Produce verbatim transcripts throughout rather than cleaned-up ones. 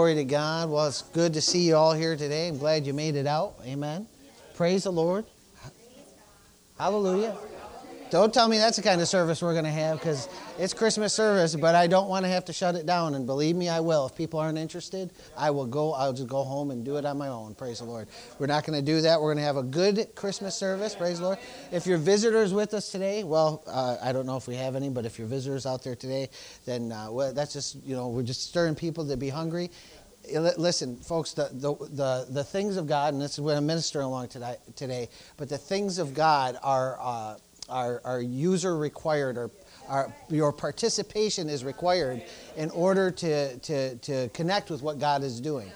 Glory to God. Well, it's good to see you all here today. I'm glad you made it out. Amen. Praise the Lord. Hallelujah. Don't tell me that's the kind of service we're going to have, because it's Christmas service, but I don't want to have to shut it down. And believe me, I will. If people aren't interested, I will go. I'll just go home and do it on my own. Praise the Lord. We're not going to do that. We're going to have a good Christmas service. Praise the Lord. If you're visitors with us today, well, uh, I don't know if we have any, but if you're visitors out there today, then uh, well, that's just, you know, we're just stirring people to be hungry. Listen, folks, the, the the the things of God, and this is what I'm ministering along today, today but the things of God are uh, are, are user required, or are, your participation is required in order to, to, to connect with what God is doing.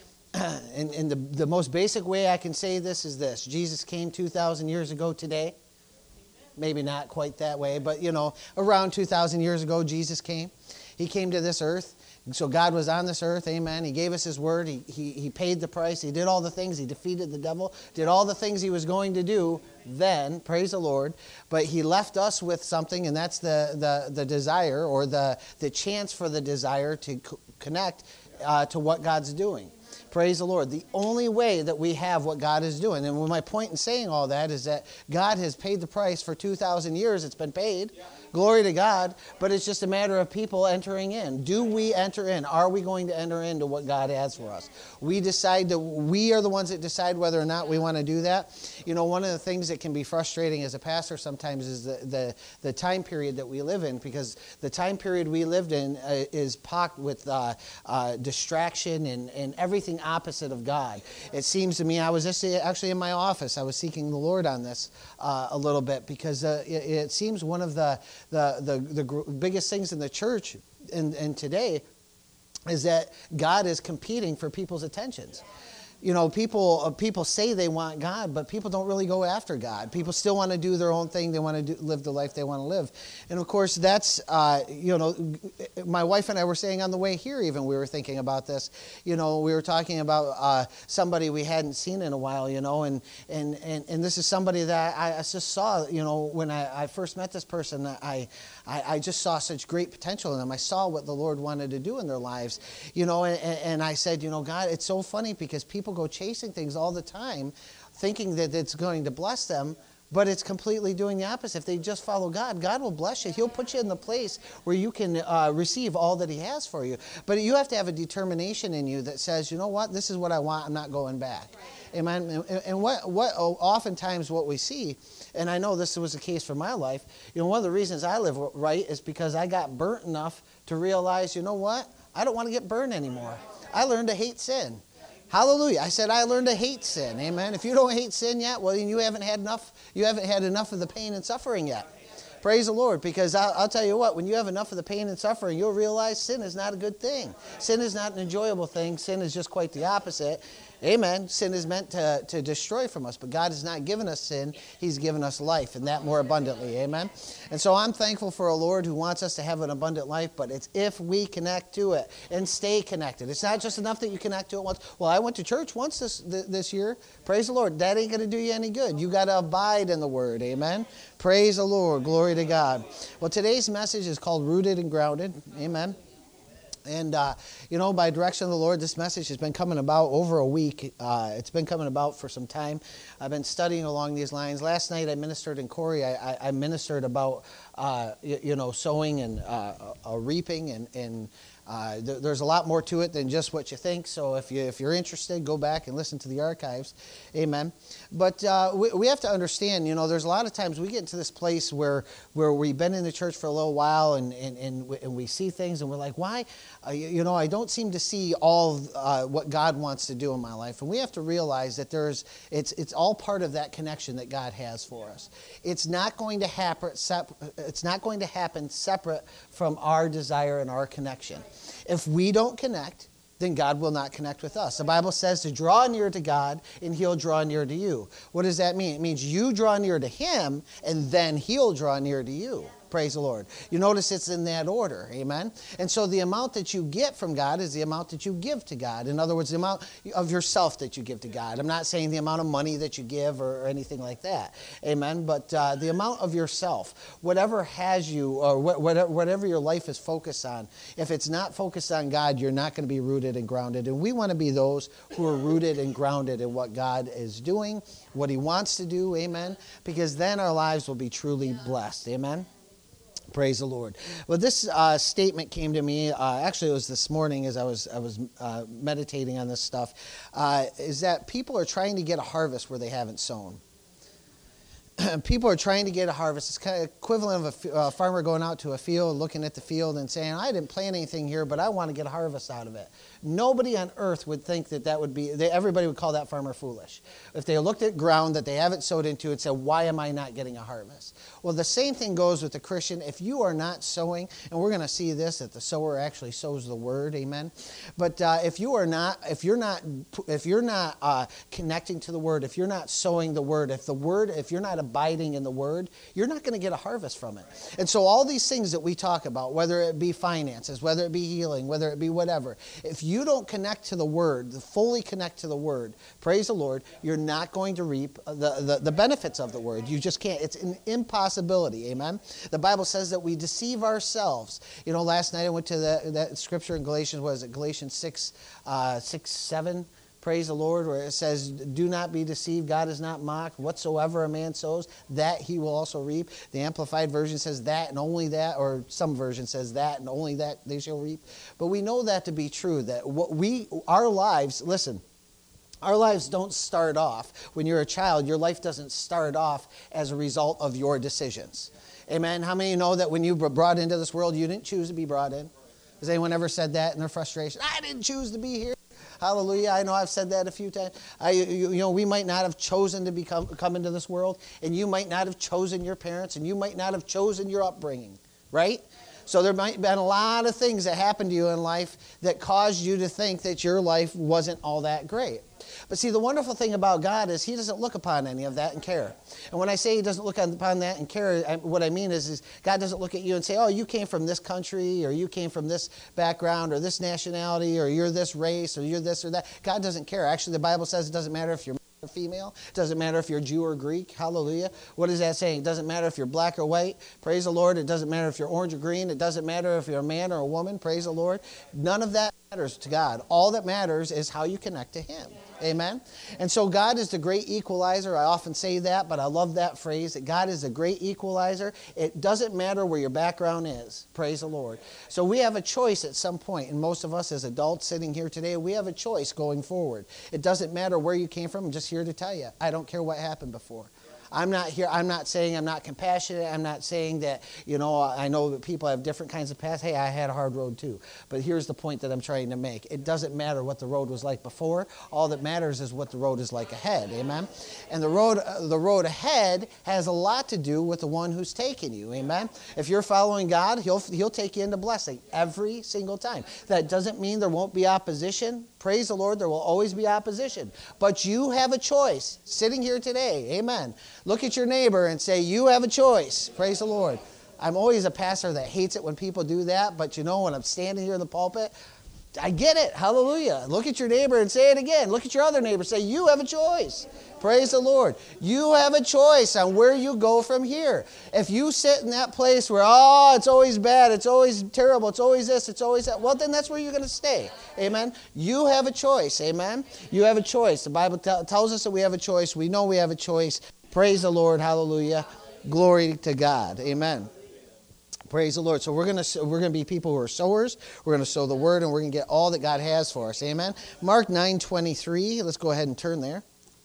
and and the, the most basic way I can say this is this. Jesus came two thousand years ago today. Maybe not quite that way, but, you know, around two thousand years ago, Jesus came. He came to this earth. So God was on this earth, amen. He gave us His word. He, he, he paid the price. He did all the things. He defeated the devil, did all the things He was going to do then, praise the Lord. But He left us with something, and that's the, the, the desire, or the, the chance for the desire to co- connect uh, to what God's doing. Praise the Lord. The only way that we have what God is doing, and my point in saying all that is that God has paid the price for two thousand years. It's been paid. Yeah. Glory to God, but it's just a matter of people entering in. Do we enter in? Are we going to enter into what God has for us? We decide to, we are the ones that decide whether or not we want to do that. You know, one of the things that can be frustrating as a pastor sometimes is the, the, the time period that we live in, because the time period we lived in uh, is pocked with uh, uh, distraction and, and everything opposite of God. It seems to me, I was just actually in my office, I was seeking the Lord on this uh, a little bit, because uh, it, it seems one of the The, the the biggest things in the church and, and today is that God is competing for people's attentions. You know, people people say they want God, but people don't really go after God. People still want to do their own thing. They want to do, live the life they want to live. And, of course, that's, uh, you know, my wife and I were saying on the way here even, we were thinking about this. You know, we were talking about uh, somebody we hadn't seen in a while, you know, and and, and, and this is somebody that I, I just saw, you know, when I, I first met this person, I, I, I just saw such great potential in them. I saw what the Lord wanted to do in their lives, you know, and, and I said, you know, God, it's so funny because people go chasing things all the time, thinking that it's going to bless them, but it's completely doing the opposite. If they just follow God, God will bless you. He'll put you in the place where you can uh, receive all that He has for you. But you have to have a determination in you that says, you know what, this is what I want, I'm not going back. Amen. And, and what, what oftentimes what we see, and I know this was the case for my life, you know, one of the reasons I live right is because I got burnt enough to realize, you know what, I don't want to get burned anymore. I learned to hate sin. Hallelujah. I said I learned to hate sin. Amen. If you don't hate sin yet, well, then you haven't had enough, you haven't had enough of the pain and suffering yet. Praise the Lord. Because I'll, I'll tell you what, when you have enough of the pain and suffering, you'll realize sin is not a good thing. Sin is not an enjoyable thing. Sin is just quite the opposite. Amen. Sin is meant to, to destroy from us, but God has not given us sin. He's given us life, and that more abundantly. Amen. And so I'm thankful for a Lord who wants us to have an abundant life, but it's if we connect to it and stay connected. It's not just enough that you connect to it once. Well, I went to church once this this year. Praise the Lord. That ain't going to do you any good. You got to abide in the Word. Amen. Praise the Lord. Glory to God. Well, today's message is called Rooted and Grounded. Amen. And, uh, you know, by direction of the Lord, this message has been coming about over a week. Uh, it's been coming about for some time. I've been studying along these lines. Last night I ministered in Corey. I, I, I ministered about, uh, you, you know, sowing and uh, uh, reaping. And, and uh, th- there's a lot more to it than just what you think. So if, you, if you're interested, go back and listen to the archives. Amen. But uh, we, we have to understand, you know, there's a lot of times we get into this place where where we've been in the church for a little while and, and, and, we, and we see things and we're like, why? Uh, you, you know, I don't seem to see all uh, what God wants to do in my life. And we have to realize that there's it's it's all part of that connection that God has for us. It's not going to happen sep- it's not going to happen separate from our desire and our connection. If we don't connect, then God will not connect with us. The Bible says to draw near to God and He'll draw near to you. What does that mean? It means you draw near to Him and then He'll draw near to you. Praise the Lord. You notice it's in that order. Amen. And so the amount that you get from God is the amount that you give to God. In other words, the amount of yourself that you give to God. I'm not saying the amount of money that you give or, or anything like that. Amen. But uh, the amount of yourself, whatever has you or wh- whatever, whatever your life is focused on, if it's not focused on God, you're not going to be rooted and grounded. And we want to be those who are rooted and grounded in what God is doing, what he wants to do. Amen. Because then our lives will be truly blessed. Amen. Praise the Lord. Well, this uh, statement came to me. Uh, actually, it was this morning as I was I was uh, meditating on this stuff. Uh, is that people are trying to get a harvest where they haven't sown. People are trying to get a harvest. It's kind of equivalent of a uh, farmer going out to a field, looking at the field and saying, I didn't plant anything here, but I want to get a harvest out of it. Nobody on earth would think that that would be, they, everybody would call that farmer foolish. If they looked at ground that they haven't sowed into and said, why am I not getting a harvest? Well, the same thing goes with the Christian. If you are not sowing, and we're going to see this, that the sower actually sows the word, amen? But uh, if you are not, if you're not, if you're not uh, connecting to the word, if you're not sowing the word, if the word, if you're not abiding in the word, you're not going to get a harvest from it. And so all these things that we talk about, whether it be finances, whether it be healing, whether it be whatever, if you don't connect to the word, fully connect to the word, praise the Lord, you're not going to reap the, the, the benefits of the word. You just can't. It's an impossibility, amen? The Bible says that we deceive ourselves. You know, last night I went to the, that scripture in Galatians, what is it, Galatians six, uh, six, seven, praise the Lord, where it says, do not be deceived, God is not mocked. Whatsoever a man sows, that he will also reap. The Amplified Version says that and only that, or some version says that and only that they shall reap. But we know that to be true, that what we, our lives, listen, our lives don't start off, when you're a child, your life doesn't start off as a result of your decisions. Amen? How many of you know that when you were brought into this world, you didn't choose to be brought in? Has anyone ever said that in their frustration? I didn't choose to be here. Hallelujah. I know I've said that a few times. I, you, you know, we might not have chosen to become come into this world, and you might not have chosen your parents, and you might not have chosen your upbringing, right? So there might have been a lot of things that happened to you in life that caused you to think that your life wasn't all that great. But see, the wonderful thing about God is he doesn't look upon any of that and care. And when I say he doesn't look upon that and care, I, what I mean is, is God doesn't look at you and say, oh, you came from this country, or you came from this background, or this nationality, or you're this race, or you're this or that. God doesn't care. Actually, the Bible says it doesn't matter if you're or female. It doesn't matter if you're Jew or Greek. Hallelujah. What is that saying? It doesn't matter if you're black or white. Praise the Lord. It doesn't matter if you're orange or green. It doesn't matter if you're a man or a woman. Praise the Lord. None of that matters to God. All that matters is how you connect to him. Amen. And so God is the great equalizer. I often say that, but I love that phrase, that God is the great equalizer. It doesn't matter where your background is. Praise the Lord. So we have a choice at some point, and most of us as adults sitting here today, we have a choice going forward. It doesn't matter where you came from. I'm just here to tell you, I don't care what happened before. I'm not here, I'm not saying I'm not compassionate. I'm not saying that, you know, I know that people have different kinds of paths. Hey, I had a hard road too. But here's the point that I'm trying to make. It doesn't matter what the road was like before. All that matters is what the road is like ahead. Amen? And the road, uh, the road ahead has a lot to do with the one who's taking you. Amen? If you're following God, he'll, he'll take you into blessing every single time. That doesn't mean there won't be opposition. Praise the Lord, there will always be opposition. But you have a choice sitting here today. Amen. Look at your neighbor and say, you have a choice. Praise the Lord. I'm always a pastor that hates it when people do that, but you know, when I'm standing here in the pulpit, I get it. Hallelujah. Look at your neighbor and say it again. Look at your other neighbor. Say, you have a choice. Praise the Lord. You have a choice on where you go from here. If you sit in that place where, oh, it's always bad, it's always terrible, it's always this, it's always that, well, then that's where you're going to stay. Amen. You have a choice. Amen. You have a choice. The Bible t- tells us that we have a choice. We know we have a choice. Praise the Lord. Hallelujah. Glory to God. Amen. Praise the Lord. So we're going to we're going to be people who are sowers. We're going to sow the word, and we're going to get all that God has for us. Amen. Mark nine twenty-three. Let's go ahead and turn there.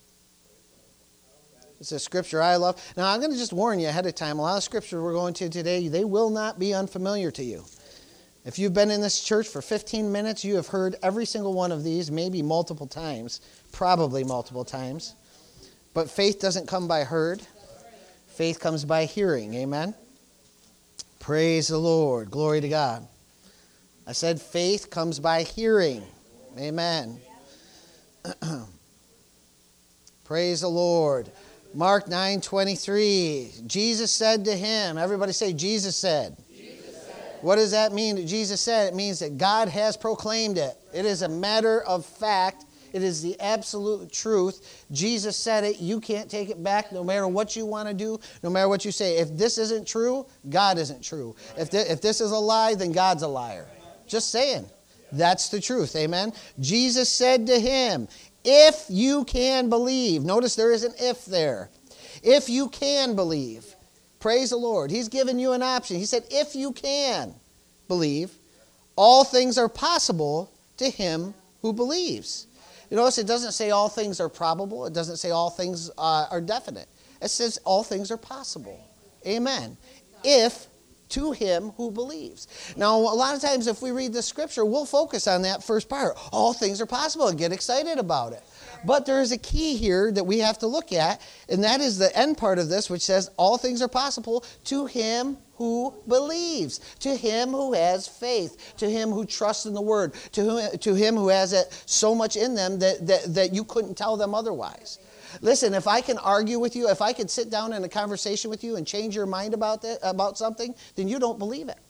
It's a scripture I love. Now, I'm going to just warn you ahead of time. A lot of scriptures we're going to today, they will not be unfamiliar to you. If you've been in this church for fifteen minutes, you have heard every single one of these, maybe multiple times, probably multiple times. But faith doesn't come by heard. Faith comes by hearing. Amen. Praise the Lord. Glory to God. I said faith comes by hearing. Amen. Praise the Lord. Mark nine twenty-three. Jesus said to him, everybody say, Jesus said. Jesus said. What does that mean that Jesus said? It means that God has proclaimed it. It is a matter of fact. It is the absolute truth. Jesus said it. You can't take it back no matter what you want to do, no matter what you say. If this isn't true, God isn't true. If, th- if this is a lie, then God's a liar. Just saying. That's the truth. Amen. Jesus said to him, if you can believe. Notice there is an if there. If you can believe. Praise the Lord. He's given you an option. He said, if you can believe, all things are possible to him who believes. You notice it doesn't say all things are probable. It doesn't say all things uh, are definite. It says all things are possible. Amen. If to him who believes. Now, a lot of times if we read the scripture, we'll focus on that first part. All things are possible and get excited about it. But there is a key here that we have to look at, and that is the end part of this, which says all things are possible to him who believes, to him who has faith, to him who trusts in the word, to whom, to him who has it so much in them that, that, that you couldn't tell them otherwise. Listen, if I can argue with you, if I can sit down in a conversation with you and change your mind about that, about something, then you don't believe it.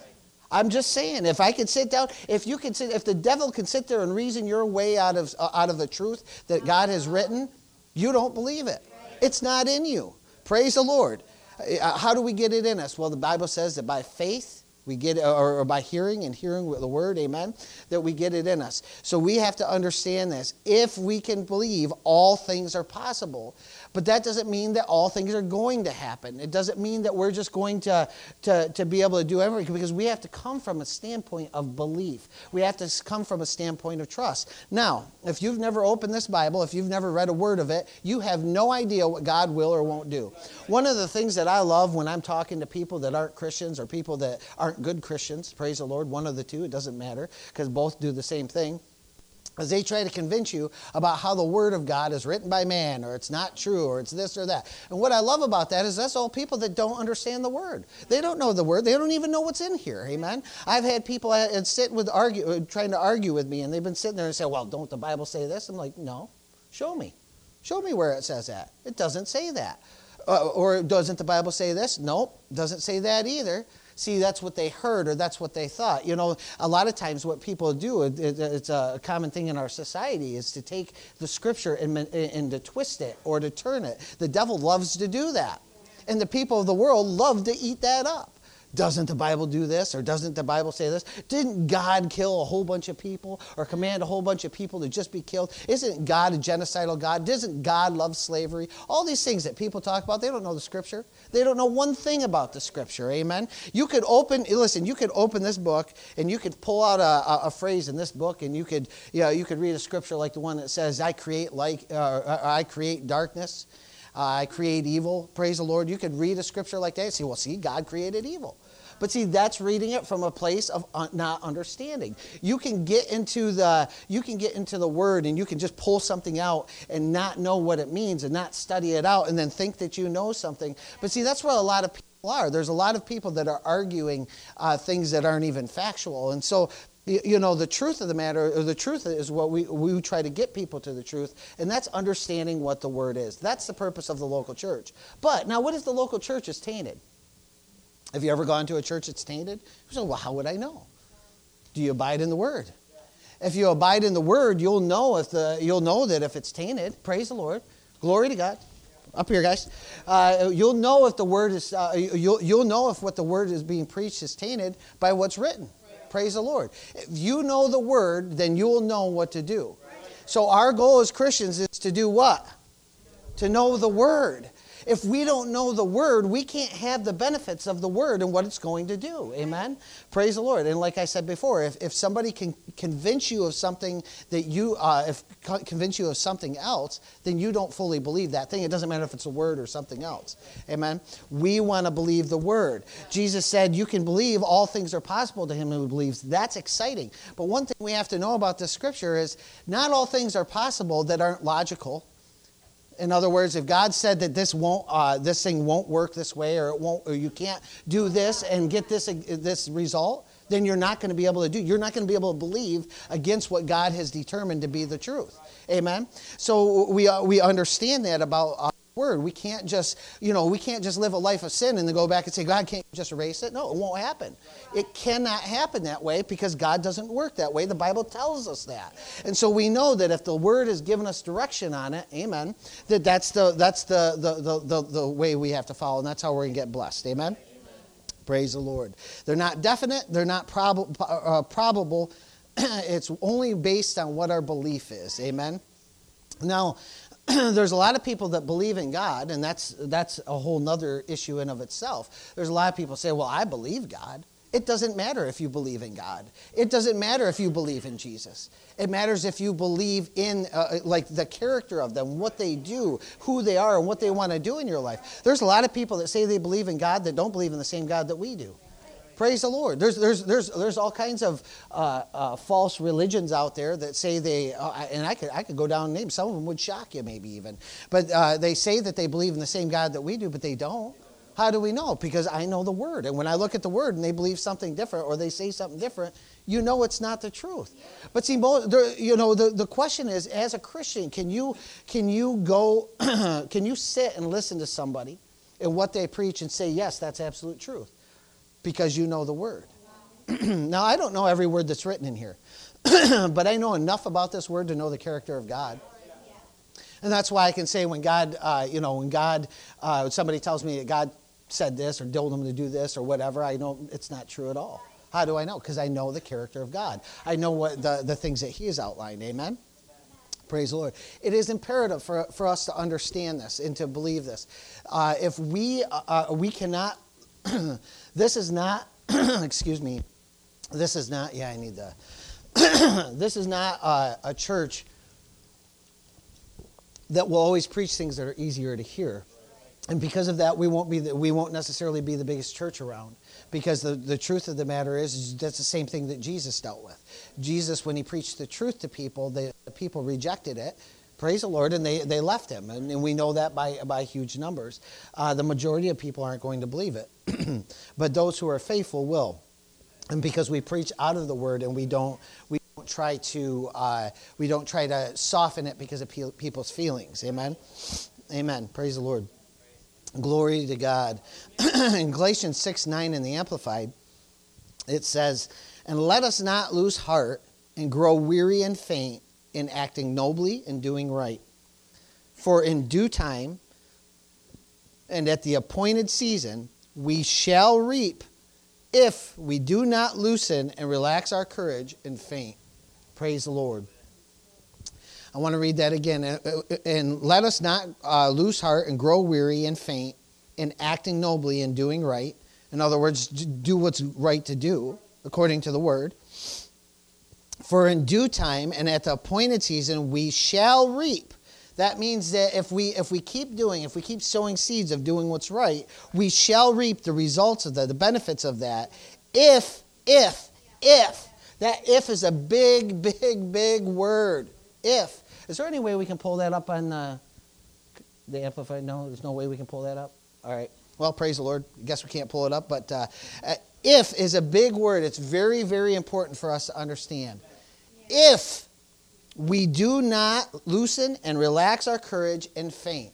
I'm just saying, if I could sit down, if you can sit, if the devil can sit there and reason your way out of uh, out of the truth that God has written, you don't believe it. It's not in you. Praise the Lord. Uh, how do we get it in us? Well, the Bible says that by faith we get, or, or by hearing and hearing with the word, amen, that we get it in us. So we have to understand this. If we can believe, all things are possible. But that doesn't mean that all things are going to happen. It doesn't mean that we're just going to, to, to be able to do everything, because we have to come from a standpoint of belief. We have to come from a standpoint of trust. Now, if you've never opened this Bible, if you've never read a word of it, you have no idea what God will or won't do. One of the things that I love when I'm talking to people that aren't Christians or people that aren't good Christians, praise the Lord, one of the two, it doesn't matter, because both do the same thing, as they try to convince you about how the Word of God is written by man, or it's not true, or it's this or that. And what I love about that is that's all people that don't understand the Word. They don't know the Word. They don't even know what's in here. Amen? I've had people uh, sit with argue, trying to argue with me, and they've been sitting there and say, well, don't the Bible say this? I'm like, no. Show me. Show me where it says that. It doesn't say that. Uh, or doesn't the Bible say this? Nope. Doesn't say that either. See, that's what they heard, or that's what they thought. You know, a lot of times what people do, it, it, it's a common thing in our society, is to take the scripture and, and to twist it or to turn it. The devil loves to do that. And the people of the world love to eat that up. Doesn't the Bible do this, or doesn't the Bible say this? Didn't God kill a whole bunch of people, or command a whole bunch of people to just be killed? Isn't God a genocidal God? Doesn't God love slavery? All these things that people talk about, they don't know the Scripture. They don't know one thing about the Scripture, amen? You could open, listen, you could open this book, and you could pull out a, a, a phrase in this book, and you could, you know, you could read a Scripture like the one that says, I create light, uh, I create darkness. Uh, I create evil. Praise the Lord. You could read a scripture like that and say, well, see, God created evil. But see, that's reading it from a place of un- not understanding. You can get into the you can get into the Word, and you can just pull something out and not know what it means and not study it out and then think that you know something. But see, that's what a lot of people are. There's a lot of people that are arguing uh, things that aren't even factual. And so, you know, the truth of the matter, or the truth is what we, we try to get people to the truth, and that's understanding what the Word is. That's the purpose of the local church. But now, what if the local church is tainted? Have you ever gone to a church that's tainted? You say, well, how would I know? Do you abide in the Word? If you abide in the Word, you'll know if the you'll know that if it's tainted. Praise the Lord. Glory to God. Up here, guys. Uh, you'll know if the Word is. Uh, you'll you'll know if what the Word is being preached is tainted by what's written. Praise the Lord. If you know the Word, then you'll know what to do. So our goal as Christians is to do what? To know the Word. If we don't know the Word, we can't have the benefits of the Word and what it's going to do. Amen? Praise the Lord. And like I said before, if, if somebody can convince you of something that you, uh, if convince you of something else, then you don't fully believe that thing. It doesn't matter if it's a word or something else. Amen? We want to believe the Word. Jesus said, you can believe all things are possible to him who believes. That's exciting. But one thing we have to know about this scripture is not all things are possible that aren't logical. In other words, if God said that this won't, uh, this thing won't work this way, or it won't, or you can't do this and get this this result, then you're not going to be able to do. You're not going to be able to believe against what God has determined to be the truth. Amen. So we uh, we understand that about uh, word. We can't just, you know, we can't just live a life of sin and then go back and say, God can't just erase it. No, it won't happen. It cannot happen that way because God doesn't work that way. The Bible tells us that. And so we know that if the word has given us direction on it, amen, that that's the that's the the the, the, the way we have to follow, and that's how we're going to get blessed. Amen? Amen. Praise the Lord. They're not definite. They're not prob- uh, probable. It's only based on what our belief is. Amen? Now, there's a lot of people that believe in God, and that's that's a whole nother issue in of itself. There's a lot of people say, well, I believe God. It doesn't matter if you believe in God. It doesn't matter if you believe in Jesus. It matters if you believe in uh, like the character of them, what they do, who they are, and what they want to do in your life. There's a lot of people that say they believe in God that don't believe in the same God that we do. Praise the Lord. There's there's there's there's all kinds of uh, uh, false religions out there that say they, uh, and I could I could go down and name some of them would shock you maybe even, but uh, they say that they believe in the same God that we do, but they don't. How do we know? Because I know the Word, and when I look at the Word and they believe something different or they say something different, you know it's not the truth. But see, you know the, the question is, as a Christian, can you can you go can you sit and listen to somebody and what they preach and say, yes, that's absolute truth? Because you know the word. Now, I don't know every word that's written in here, but I know enough about this word to know the character of God. And that's why I can say when God, uh, you know, when God, uh, somebody tells me that God said this or told them to do this or whatever, I know it's not true at all. How do I know? Because I know the character of God. I know what the, the things that he has outlined. Amen? Praise the Lord. It is imperative for, for us to understand this and to believe this. Uh, if we, uh, we cannot... This is not, excuse me, this is not, yeah, I need that. This is not uh, a church that will always preach things that are easier to hear. And because of that, we won't be the, we won't necessarily be the biggest church around. Because the, the truth of the matter is, is that's the same thing that Jesus dealt with. Jesus, when he preached the truth to people, the, the people rejected it. Praise the Lord, and they, they left him. And, and we know that by, by huge numbers. Uh, the majority of people aren't going to believe it. But those who are faithful will. And because we preach out of the word and we don't we don't try to uh, we don't try to soften it because of pe- people's feelings. Amen? Amen. Praise the Lord. Glory to God. In Galatians six nine in the Amplified, it says, and let us not lose heart and grow weary and faint in acting nobly and doing right. For in due time and at the appointed season we shall reap if we do not loosen and relax our courage and faint. Praise the Lord. I want to read that again. And let us not uh, lose heart and grow weary and faint in acting nobly and doing right. In other words, do what's right to do according to the word. For in due time and at the appointed season we shall reap. That means that if we if we keep doing, if we keep sowing seeds of doing what's right, we shall reap the results of that, the benefits of that. If, if, if. That if is a big, big, big word. If. Is there any way we can pull that up on uh, the Amplified? No, there's no way we can pull that up? All right. Well, praise the Lord. I guess we can't pull it up, but uh, if is a big word. It's very, very important for us to understand. If we do not loosen and relax our courage and faint.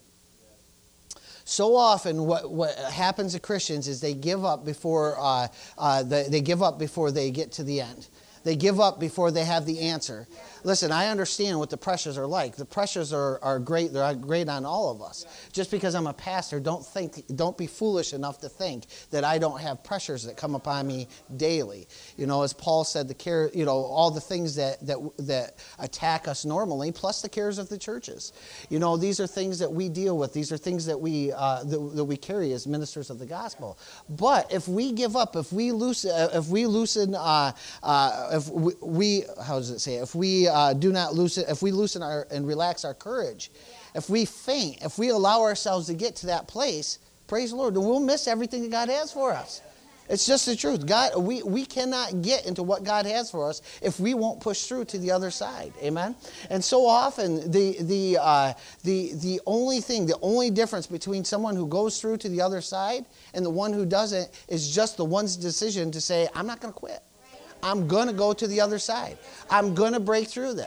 So often what, what happens to Christians is they give up before uh, uh, they, they give up before they get to the end. They give up before they have the answer. Listen, I understand what the pressures are like. The pressures are, are great. They're great on all of us. Just because I'm a pastor, don't think, don't be foolish enough to think that I don't have pressures that come upon me daily. You know, as Paul said, the care, you know, all the things that that that attack us normally, plus the cares of the churches. You know, these are things that we deal with. These are things that we uh, that, that we carry as ministers of the gospel. But if we give up, if we loosen, if we loosen, uh, uh, if we, we, how does it say? If we uh, do not loosen, if we loosen our and relax our courage, if we faint, if we allow ourselves to get to that place, praise the Lord, then we'll miss everything that God has for us. It's just the truth. God, we, we cannot get into what God has for us if we won't push through to the other side. Amen? And so often, the the uh, the the only thing, the only difference between someone who goes through to the other side and the one who doesn't is just the one's decision to say, I'm not going to quit. I'm going to go to the other side. I'm going to break through this.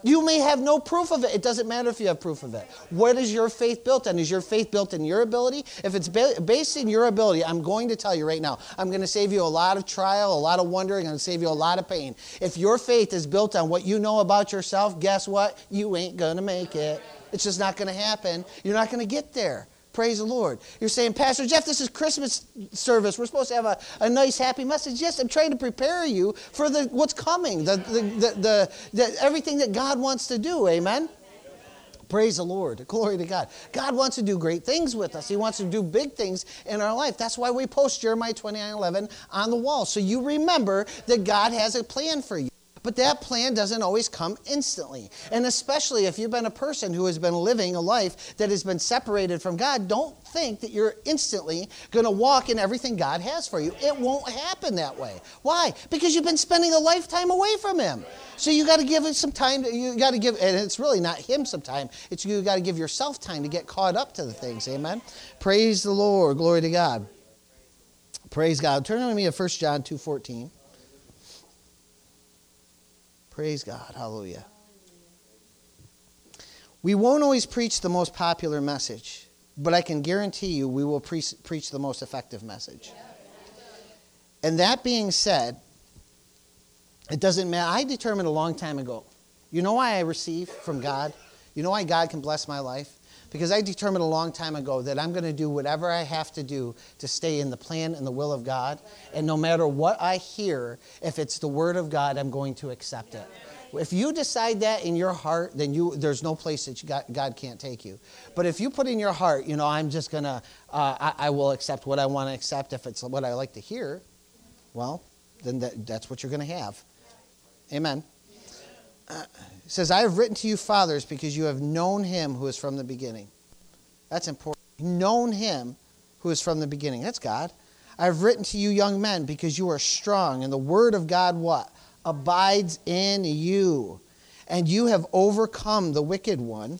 You may have no proof of it. It doesn't matter if you have proof of it. What is your faith built on? Is your faith built in your ability? If it's ba- based in your ability, I'm going to tell you right now, I'm going to save you a lot of trial, a lot of wondering, I'm going to save you a lot of pain. If your faith is built on what you know about yourself, guess what? You ain't going to make it. It's just not going to happen. You're not going to get there. Praise the Lord. You're saying, Pastor Jeff, this is Christmas service. We're supposed to have a, a nice, happy message. Yes, I'm trying to prepare you for the what's coming, the, the, the, the, the everything that God wants to do. Amen? Praise the Lord. Glory to God. God wants to do great things with us. He wants to do big things in our life. That's why we post Jeremiah twenty-nine eleven on the wall. So you remember that God has a plan for you. But that plan doesn't always come instantly. And especially if you've been a person who has been living a life that has been separated from God, don't think that you're instantly going to walk in everything God has for you. It won't happen that way. Why? Because you've been spending a lifetime away from Him. So you got to give it some time. You got to give, and it's really not Him some time. It's you got to give yourself time to get caught up to the things. Amen? Praise the Lord. Glory to God. Praise God. Turn with me to First John two fourteen. Praise God. Hallelujah. We won't always preach the most popular message, but I can guarantee you we will pre- preach the most effective message. And that being said, it doesn't matter. I determined a long time ago. You know why I receive from God? You know why God can bless my life? Because I determined a long time ago that I'm going to do whatever I have to do to stay in the plan and the will of God. And no matter what I hear, if it's the Word of God, I'm going to accept it. If you decide that in your heart, then you there's no place that you got, God can't take you. But if you put in your heart, you know, I'm just going to, uh, I, I will accept what I want to accept if it's what I like to hear, well, then that, that's what you're going to have. Amen. Uh, it says, I have written to you, fathers, because you have known Him who is from the beginning. That's important. Known Him who is from the beginning. That's God. I have written to you, young men, because you are strong, and the word of God, what? Abides in you. And you have overcome the wicked one.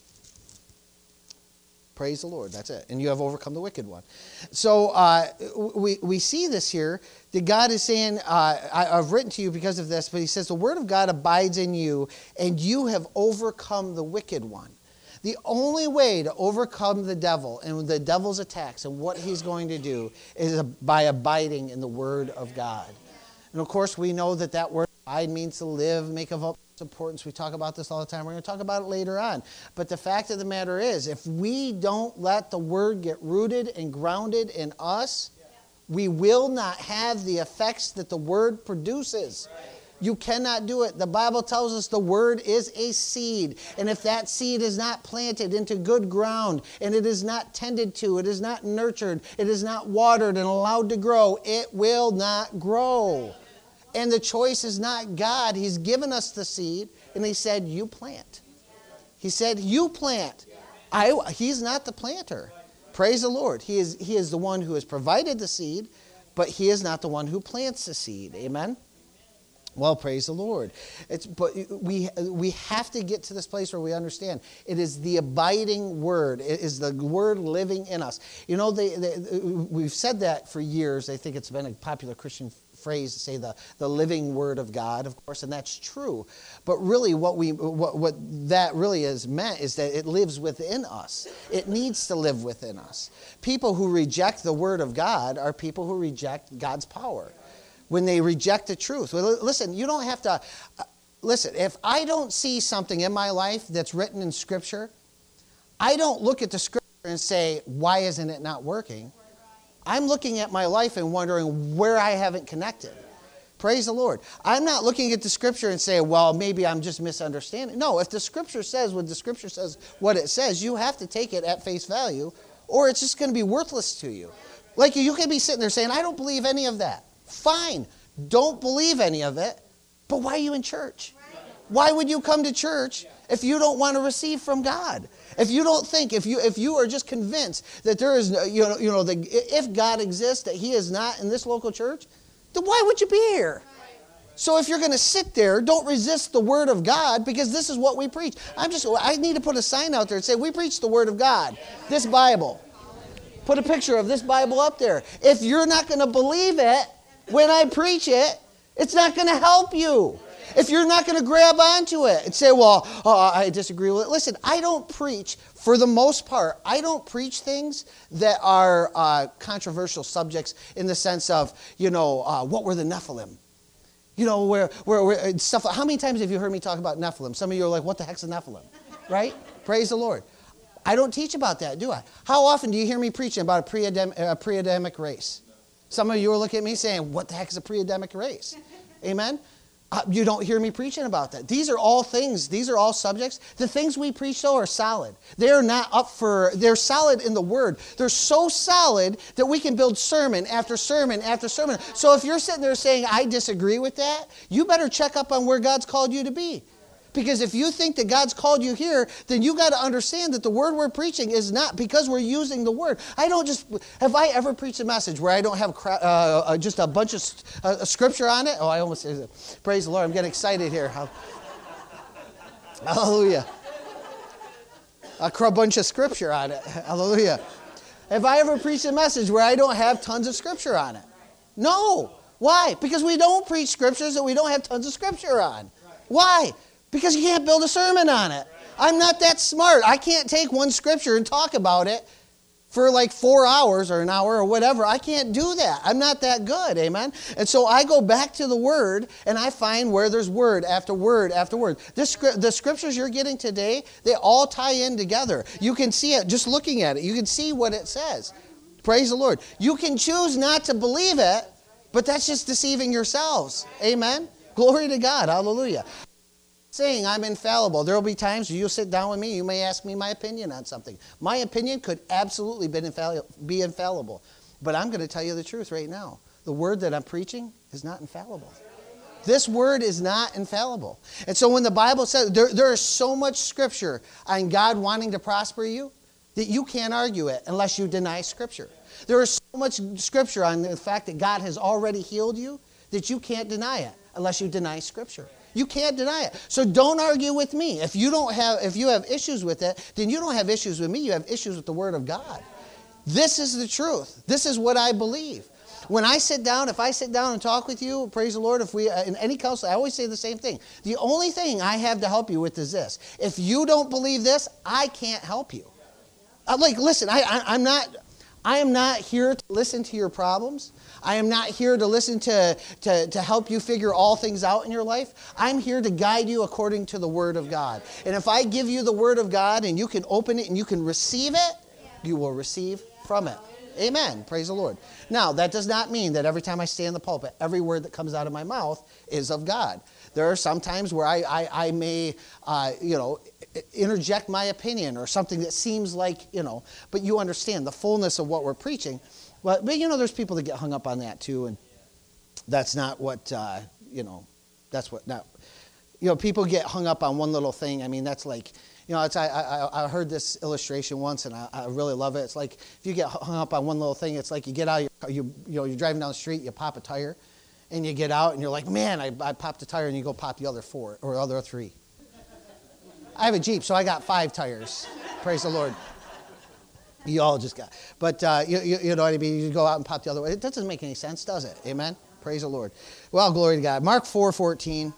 Praise the Lord. That's it. And you have overcome the wicked one. So uh, we, we see this here. That God is saying, uh, I, I've written to you because of this, but He says, the word of God abides in you, and you have overcome the wicked one. The only way to overcome the devil and the devil's attacks and what he's going to do is by abiding in the word of God. And of course, we know that that word abide means to live, make of importance. We talk about this all the time. We're going to talk about it later on. But the fact of the matter is, if we don't let the word get rooted and grounded in us, we will not have the effects that the word produces. You cannot do it. The Bible tells us the word is a seed. And if that seed is not planted into good ground, and it is not tended to, it is not nurtured, it is not watered and allowed to grow, it will not grow. And the choice is not God. He's given us the seed, and He said, you plant. He said, you plant. I, he's not the planter. Praise the Lord. He is, he is the one who has provided the seed, but He is not the one who plants the seed. Amen? Well, praise the Lord. It's, but we, we have to get to this place where we understand it is the abiding word. It is the word living in us. You know, they, they, we've said that for years. I think it's been a popular Christian phrase to say the, the living word of God, of course, and that's true. But really what we what, what that really is meant is that it lives within us. It needs to live within us. People who reject the word of God are people who reject God's power. When they reject the truth. Well, listen, you don't have to, uh, listen, if I don't see something in my life that's written in Scripture, I don't look at the Scripture and say, why isn't it not working? I'm looking at my life and wondering where I haven't connected. Praise the Lord. I'm not looking at the Scripture and saying, well, maybe I'm just misunderstanding. No, if the Scripture says what the Scripture says, what it says, you have to take it at face value, or it's just going to be worthless to you. Like you can be sitting there saying, I don't believe any of that. Fine. Don't believe any of it, but why are you in church? Why would you come to church if you don't want to receive from God? If you don't think, if you if you are just convinced that there is, you know, you know, the, if God exists, that He is not in this local church, then why would you be here? So if you're going to sit there, don't resist the Word of God, because this is what we preach. I'm just, I need to put a sign out there and say, we preach the Word of God, this Bible. Put a picture of this Bible up there. If you're not going to believe it, when I preach it, it's not going to help you. If you're not going to grab onto it and say, well, oh, I disagree with it. Listen, I don't preach, for the most part, I don't preach things that are uh, controversial subjects in the sense of, you know, uh, what were the Nephilim? You know, where, where, where stuff. How many times have you heard me talk about Nephilim? Some of you are like, what the heck's a Nephilim? Right? Praise the Lord. I don't teach about that, do I? How often do you hear me preaching about a pre-Adamic, a pre-Adamic race? Some of you are looking at me saying, what the heck is a pre-Adamic race? Amen? Uh, you don't hear me preaching about that. These are all things. These are all subjects. The things we preach, though, are solid. They're not up for, they're solid in the Word. They're so solid that we can build sermon after sermon after sermon. So if you're sitting there saying, I disagree with that, you better check up on where God's called you to be. Because if you think that God's called you here, then you got to understand that the word we're preaching is not because we're using the word. I don't just, have I ever preached a message where I don't have uh, just a bunch of uh, scripture on it? Oh, I almost said it. Praise the Lord. I'm getting excited here. Hallelujah. A bunch of scripture on it. Hallelujah. Have I ever preached a message where I don't have tons of scripture on it? No. Why? Because we don't preach scriptures that we don't have tons of scripture on. Why? Because you can't build a sermon on it. I'm not that smart. I can't take one scripture and talk about it for like four hours or an hour or whatever. I can't do that. I'm not that good, amen? And so I go back to the Word and I find where there's word after word after word. This, the scriptures you're getting today, they all tie in together. You can see it just looking at it. You can see what it says. Praise the Lord. You can choose not to believe it, but that's just deceiving yourselves. Amen? Glory to God. Hallelujah. Saying I'm infallible. There will be times you'll sit down with me, you may ask me my opinion on something. My opinion could absolutely be, infalli- be infallible. But I'm going to tell you the truth right now. The word that I'm preaching is not infallible. This word is not infallible. And so when the Bible says, there, there is so much scripture on God wanting to prosper you, that you can't argue it unless you deny scripture. There is so much scripture on the fact that God has already healed you, that you can't deny it unless you deny scripture. You can't deny it. So don't argue with me. If you don't have, if you have issues with it, then you don't have issues with me. You have issues with the Word of God. This is the truth. This is what I believe. When I sit down, if I sit down and talk with you, praise the Lord, if we, in any counsel, I always say the same thing. The only thing I have to help you with is this. If you don't believe this, I can't help you. I'm like, listen, I, I, I'm not, I am not here to listen to your problems. I am not here to listen to, to, to help you figure all things out in your life. I'm here to guide you according to the Word of God. And if I give you the Word of God and you can open it and you can receive it, you will receive from it. Amen. Praise the Lord. Now, that does not mean that every time I stay in the pulpit, every word that comes out of my mouth is of God. There are some times where I, I, I may, uh, you know, interject my opinion or something that seems like, you know, but you understand the fullness of what we're preaching. But, but you know, there's people that get hung up on that too, and that's not what, uh, you know, that's what, not, you know, people get hung up on one little thing. I mean, that's like, you know, it's, I, I, I heard this illustration once, and I, I really love it. It's like, if you get hung up on one little thing, it's like you get out, of your car, you, you know, you're driving down the street, you pop a tire, and you get out, and you're like, man, I, I popped a tire, and you go pop the other four, or the other three. I have a Jeep, so I got five tires. Praise the Lord. You all just got, but uh, you, you, you know what I mean? You go out and pop the other way. It doesn't make any sense, does it? Amen? Praise the Lord. Well, glory to God. Mark four fourteen.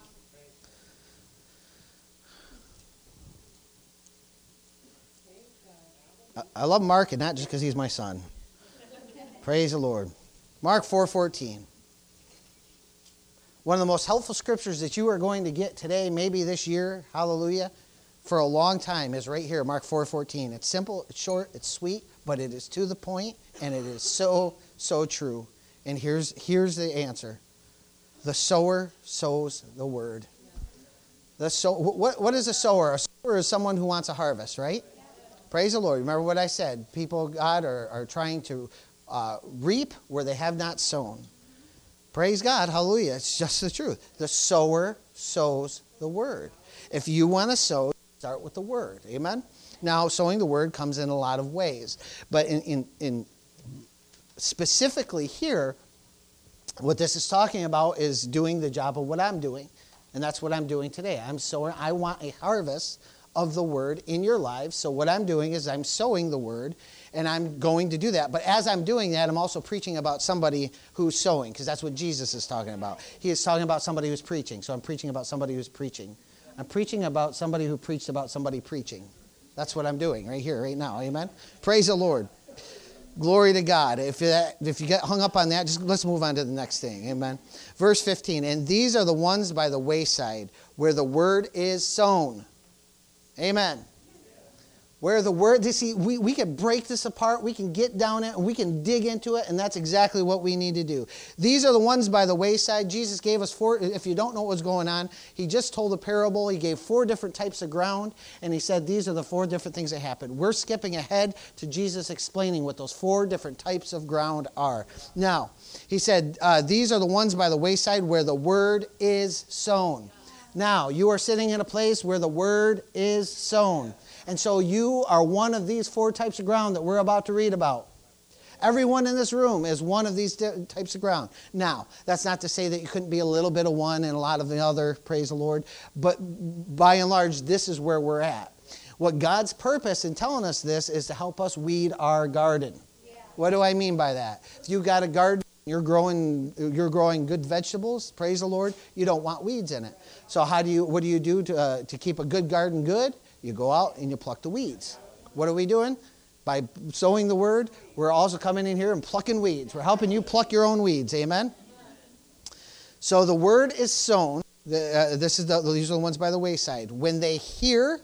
I, I love Mark, and not just because he's my son. Praise the Lord. Mark four fourteen. One of the most helpful scriptures that you are going to get today, maybe this year, hallelujah, for a long time is right here, Mark four fourteen. It's simple, it's short, it's sweet, but it is to the point, and it is so, so true. And here's, here's the answer. The sower sows the word. The sow, what, what is a sower? A sower is someone who wants a harvest, right? Praise the Lord. Remember what I said. People, God, are, are trying to uh, reap where they have not sown. Praise God. Hallelujah. It's just the truth. The sower sows the word. If you want to sow, start with the word. Amen? Now, sowing the word comes in a lot of ways. But in, in, in specifically here, what this is talking about is doing the job of what I'm doing. And that's what I'm doing today. I'm sowing. I want a harvest of the word in your lives. So what I'm doing is I'm sowing the word. And I'm going to do that. But as I'm doing that, I'm also preaching about somebody who's sowing, because that's what Jesus is talking about. He is talking about somebody who's preaching. So I'm preaching about somebody who's preaching. I'm preaching about somebody who preached about somebody preaching. That's what I'm doing right here, right now. Amen? Praise the Lord. Glory to God. If that, if you get hung up on that, just let's move on to the next thing. Amen. Verse fifteen. And these are the ones by the wayside where the word is sown. Amen. Where the word, you see, we, we can break this apart. We can get down it and we can dig into it. And that's exactly what we need to do. These are the ones by the wayside. Jesus gave us four, if you don't know what's going on, he just told a parable. He gave four different types of ground. And he said, these are the four different things that happen. We're skipping ahead to Jesus explaining what those four different types of ground are. Now, he said, uh, these are the ones by the wayside where the word is sown. Now, you are sitting in a place where the word is sown. And so you are one of these four types of ground that we're about to read about. Everyone in this room is one of these types of ground. Now, that's not to say that you couldn't be a little bit of one and a lot of the other, praise the Lord. But by and large, this is where we're at. What God's purpose in telling us this is to help us weed our garden. Yeah. What do I mean by that? If you've got a garden, you're growing, you're growing good vegetables, praise the Lord, you don't want weeds in it. So how do you, what do you do to, uh, to keep a good garden good? You go out and you pluck the weeds. What are we doing? By sowing the word, we're also coming in here and plucking weeds. We're helping you pluck your own weeds. Amen? So the word is sown. The, uh, this is the, these are the ones by the wayside. When they hear,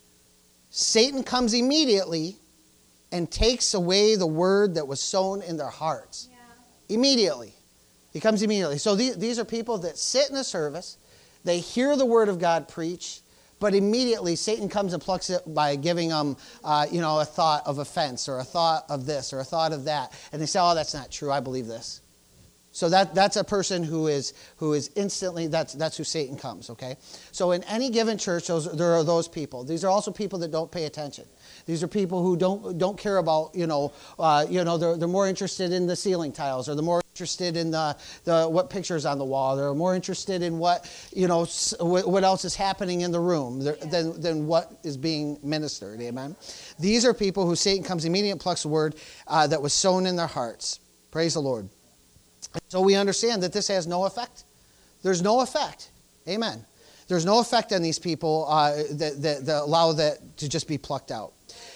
Satan comes immediately and takes away the word that was sown in their hearts. Yeah. Immediately. He comes immediately. So these, these are people that sit in a service. They hear the word of God preached. But immediately Satan comes and plucks it by giving them, uh, you know, a thought of offense or a thought of this or a thought of that. And they say, oh, that's not true. I believe this. So that, that's a person who is who is instantly, that's that's who Satan comes, okay? So in any given church, those, there are those people. These are also people that don't pay attention. These are people who don't don't care about, you know, uh, you know, they're, they're more interested in the ceiling tiles, or they're more interested in the, the what pictures on the wall. They're more interested in what, you know, what else is happening in the room than, than what is being ministered, amen? These are people who Satan comes immediately and plucks the word uh, that was sown in their hearts. Praise the Lord. So we understand that this has no effect. There's no effect. Amen. There's no effect on these people uh, that, that, that allow that to just be plucked out.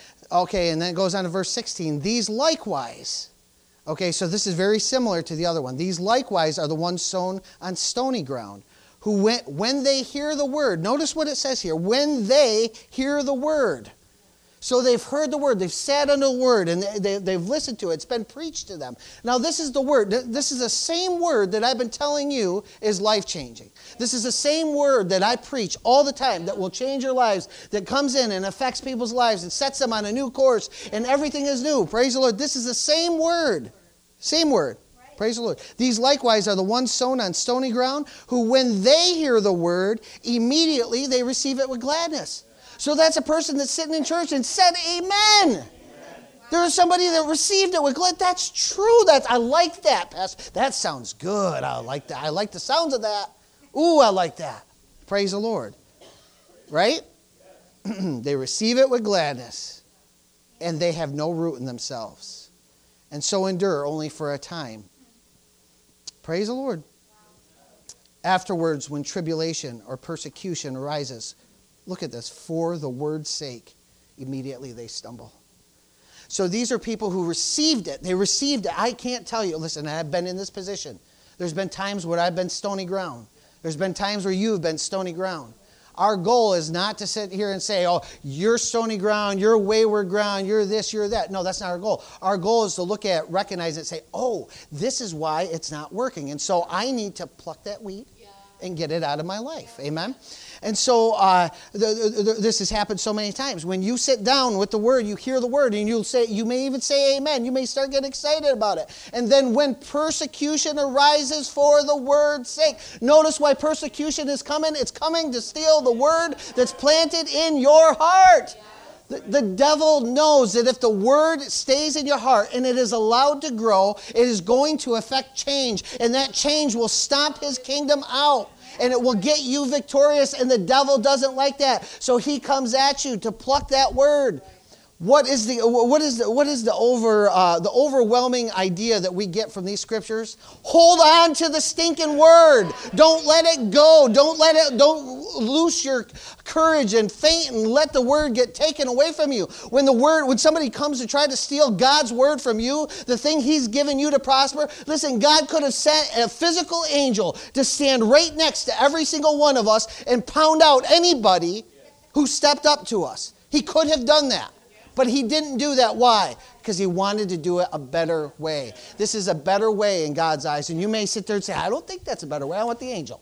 Okay, and then it goes on to verse sixteen. These likewise. Okay, so this is very similar to the other one. These likewise are the ones sown on stony ground, who when, when they hear the word, notice what it says here, when they hear the word. So they've heard the word, they've sat under the word, and they, they, they've listened to it. It's been preached to them. Now this is the word. This is the same word that I've been telling you is life-changing. This is the same word that I preach all the time that will change your lives, that comes in and affects people's lives, and sets them on a new course, and everything is new. Praise the Lord. This is the same word. Same word. Praise the Lord. These likewise are the ones sown on stony ground, who when they hear the word, immediately they receive it with gladness. So that's a person that's sitting in church and said amen. Amen. There was somebody that received it with glad. That's true. That's, I like that, Pastor. That sounds good. I like that. I like the sounds of that. Ooh, I like that. Praise the Lord. Right? They receive it with gladness, and they have no root in themselves, and so endure only for a time. Praise the Lord. Afterwards, when tribulation or persecution arises, look at this, for the word's sake, immediately they stumble. So these are people who received it. They received it. I can't tell you. Listen, I've been in this position. There's been times where I've been stony ground. There's been times where you've been stony ground. Our goal is not to sit here and say, oh, you're stony ground, you're wayward ground, you're this, you're that. No, that's not our goal. Our goal is to look at, recognize it, and say, oh, this is why it's not working. And so I need to pluck that weed and get it out of my life. Amen? And so uh, the, the, the, this has happened so many times. When you sit down with the word, you hear the word, and you'll say, you may even say amen. You may start getting excited about it. And then when persecution arises for the word's sake, notice why persecution is coming. It's coming to steal the word that's planted in your heart. The, the devil knows that if the word stays in your heart and it is allowed to grow, it is going to affect change. And that change will stomp his kingdom out. And it will get you victorious, and the devil doesn't like that. So he comes at you to pluck that word. What is the what is the what is the over uh, the overwhelming idea that we get from these scriptures? Hold on to the stinking word. Don't let it go. Don't let it. Don't lose your courage and faint and let the word get taken away from you. When the word, when somebody comes to try to steal God's word from you, the thing He's given you to prosper. Listen, God could have sent a physical angel to stand right next to every single one of us and pound out anybody who stepped up to us. He could have done that. But He didn't do that. Why? Because He wanted to do it a better way. This is a better way in God's eyes. And you may sit there and say, I don't think that's a better way. I want the angel.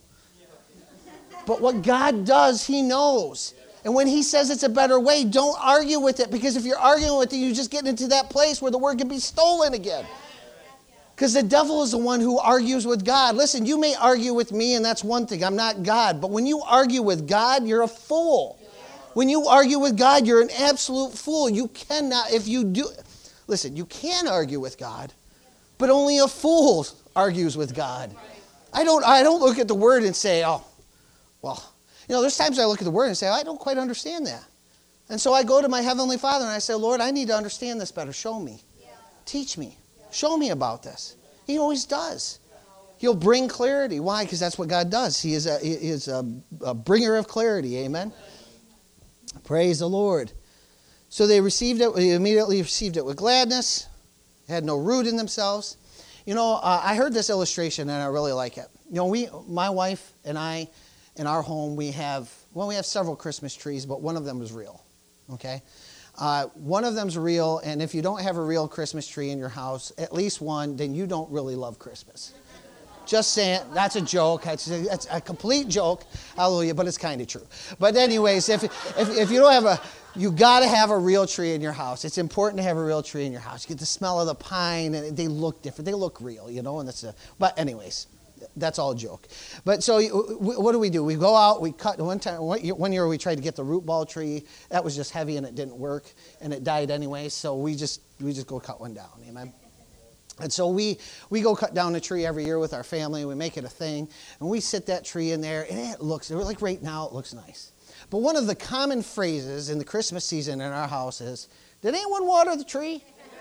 But what God does, He knows. And when He says it's a better way, don't argue with it. Because if you're arguing with it, you just get into that place where the word can be stolen again. Because the devil is the one who argues with God. Listen, you may argue with me, and that's one thing. I'm not God. But when you argue with God, you're a fool. When you argue with God, you're an absolute fool. You cannot, if you do, listen, you can argue with God, but only a fool argues with God. I don't, I don't look at the word and say, oh, well, you know, there's times I look at the word and say, I don't quite understand that. And so I go to my Heavenly Father and I say, Lord, I need to understand this better. Show me. Teach me. Show me about this. He always does. He'll bring clarity. Why? Because that's what God does. He is a, he is a, a bringer of clarity. Amen. Praise the Lord. So they received it, they immediately received it with gladness, had no root in themselves. You know, uh, I heard this illustration and I really like it. You know, we, my wife and I, in our home, we have, well, we have several Christmas trees, but one of them is real, okay? Uh, one of them's real, and if you don't have a real Christmas tree in your house, at least one, then you don't really love Christmas. Just saying, that's a joke. That's a, that's a complete joke. Hallelujah, but it's kind of true. But anyways, if, if if you don't have a, you got to have a real tree in your house. It's important to have a real tree in your house. You get the smell of the pine, and they look different. They look real, you know. And that's a, but anyways, that's all a joke. But so what do we do? We go out, we cut. One time, one year we tried to get the root ball tree. That was just heavy, and it didn't work, and it died anyway. So we just we just go cut one down. Amen. And so we, we go cut down a tree every year with our family. We make it a thing. And we sit that tree in there. And it looks, like right now, it looks nice. But one of the common phrases in the Christmas season in our house is, did anyone water the tree?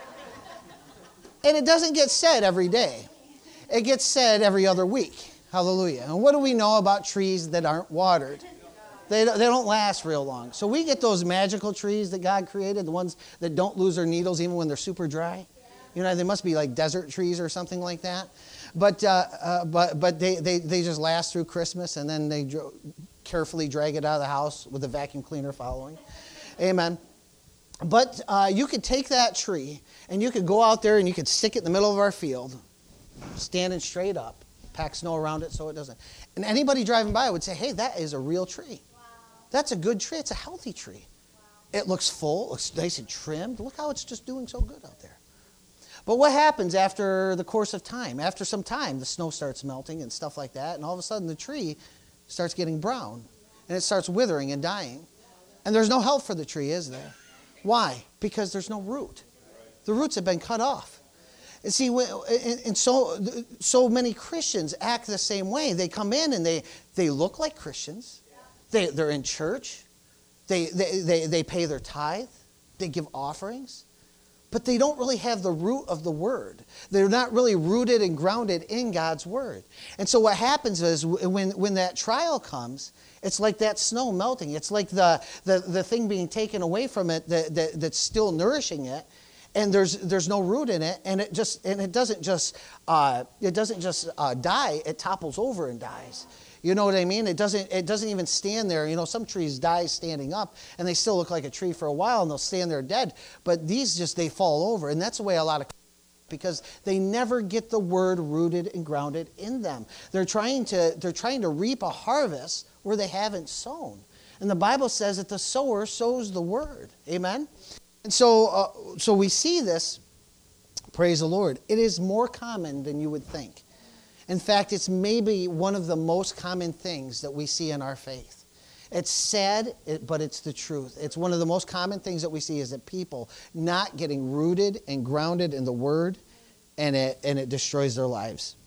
And it doesn't get said every day. It gets said every other week. Hallelujah. And what do we know about trees that aren't watered? They, they don't last real long. So we get those magical trees that God created, the ones that don't lose their needles even when they're super dry. You know, they must be like desert trees or something like that. But uh, uh, but but they, they, they just last through Christmas, and then they dro- carefully drag it out of the house with a vacuum cleaner following. Amen. But uh, you could take that tree, and you could go out there, and you could stick it in the middle of our field, standing straight up, pack snow around it so it doesn't. And anybody driving by would say, hey, that is a real tree. Wow. That's a good tree. It's a healthy tree. Wow. It looks full, looks nice and trimmed. Look how it's just doing so good out there. But what happens after the course of time? After some time, the snow starts melting and stuff like that, and all of a sudden the tree starts getting brown, and it starts withering and dying. And there's no help for the tree, is there? Why? Because there's no root. The roots have been cut off. And see, and so so many Christians act the same way. They come in and they, they look like Christians. They, they're in church. They, they, they, they pay their tithe. They give offerings. But they don't really have the root of the word. They're not really rooted and grounded in God's word. And so what happens is when, when that trial comes, it's like that snow melting. It's like the, the, the thing being taken away from it that, that, that's still nourishing it. And there's there's no root in it, and it just and it doesn't just uh, it doesn't just uh, die. It topples over and dies. You know what I mean? It doesn't it doesn't even stand there. You know, some trees die standing up, and they still look like a tree for a while, and they'll stand there dead. But these just they fall over, and that's the way a lot of because they never get the word rooted and grounded in them. They're trying to they're trying to reap a harvest where they haven't sown, and the Bible says that the sower sows the word. Amen. And so, uh, so we see this, praise the Lord. It is more common than you would think. In fact, it's maybe one of the most common things that we see in our faith. It's sad, but it's the truth. It's one of the most common things that we see is that people not getting rooted and grounded in the Word, and it and it destroys their lives.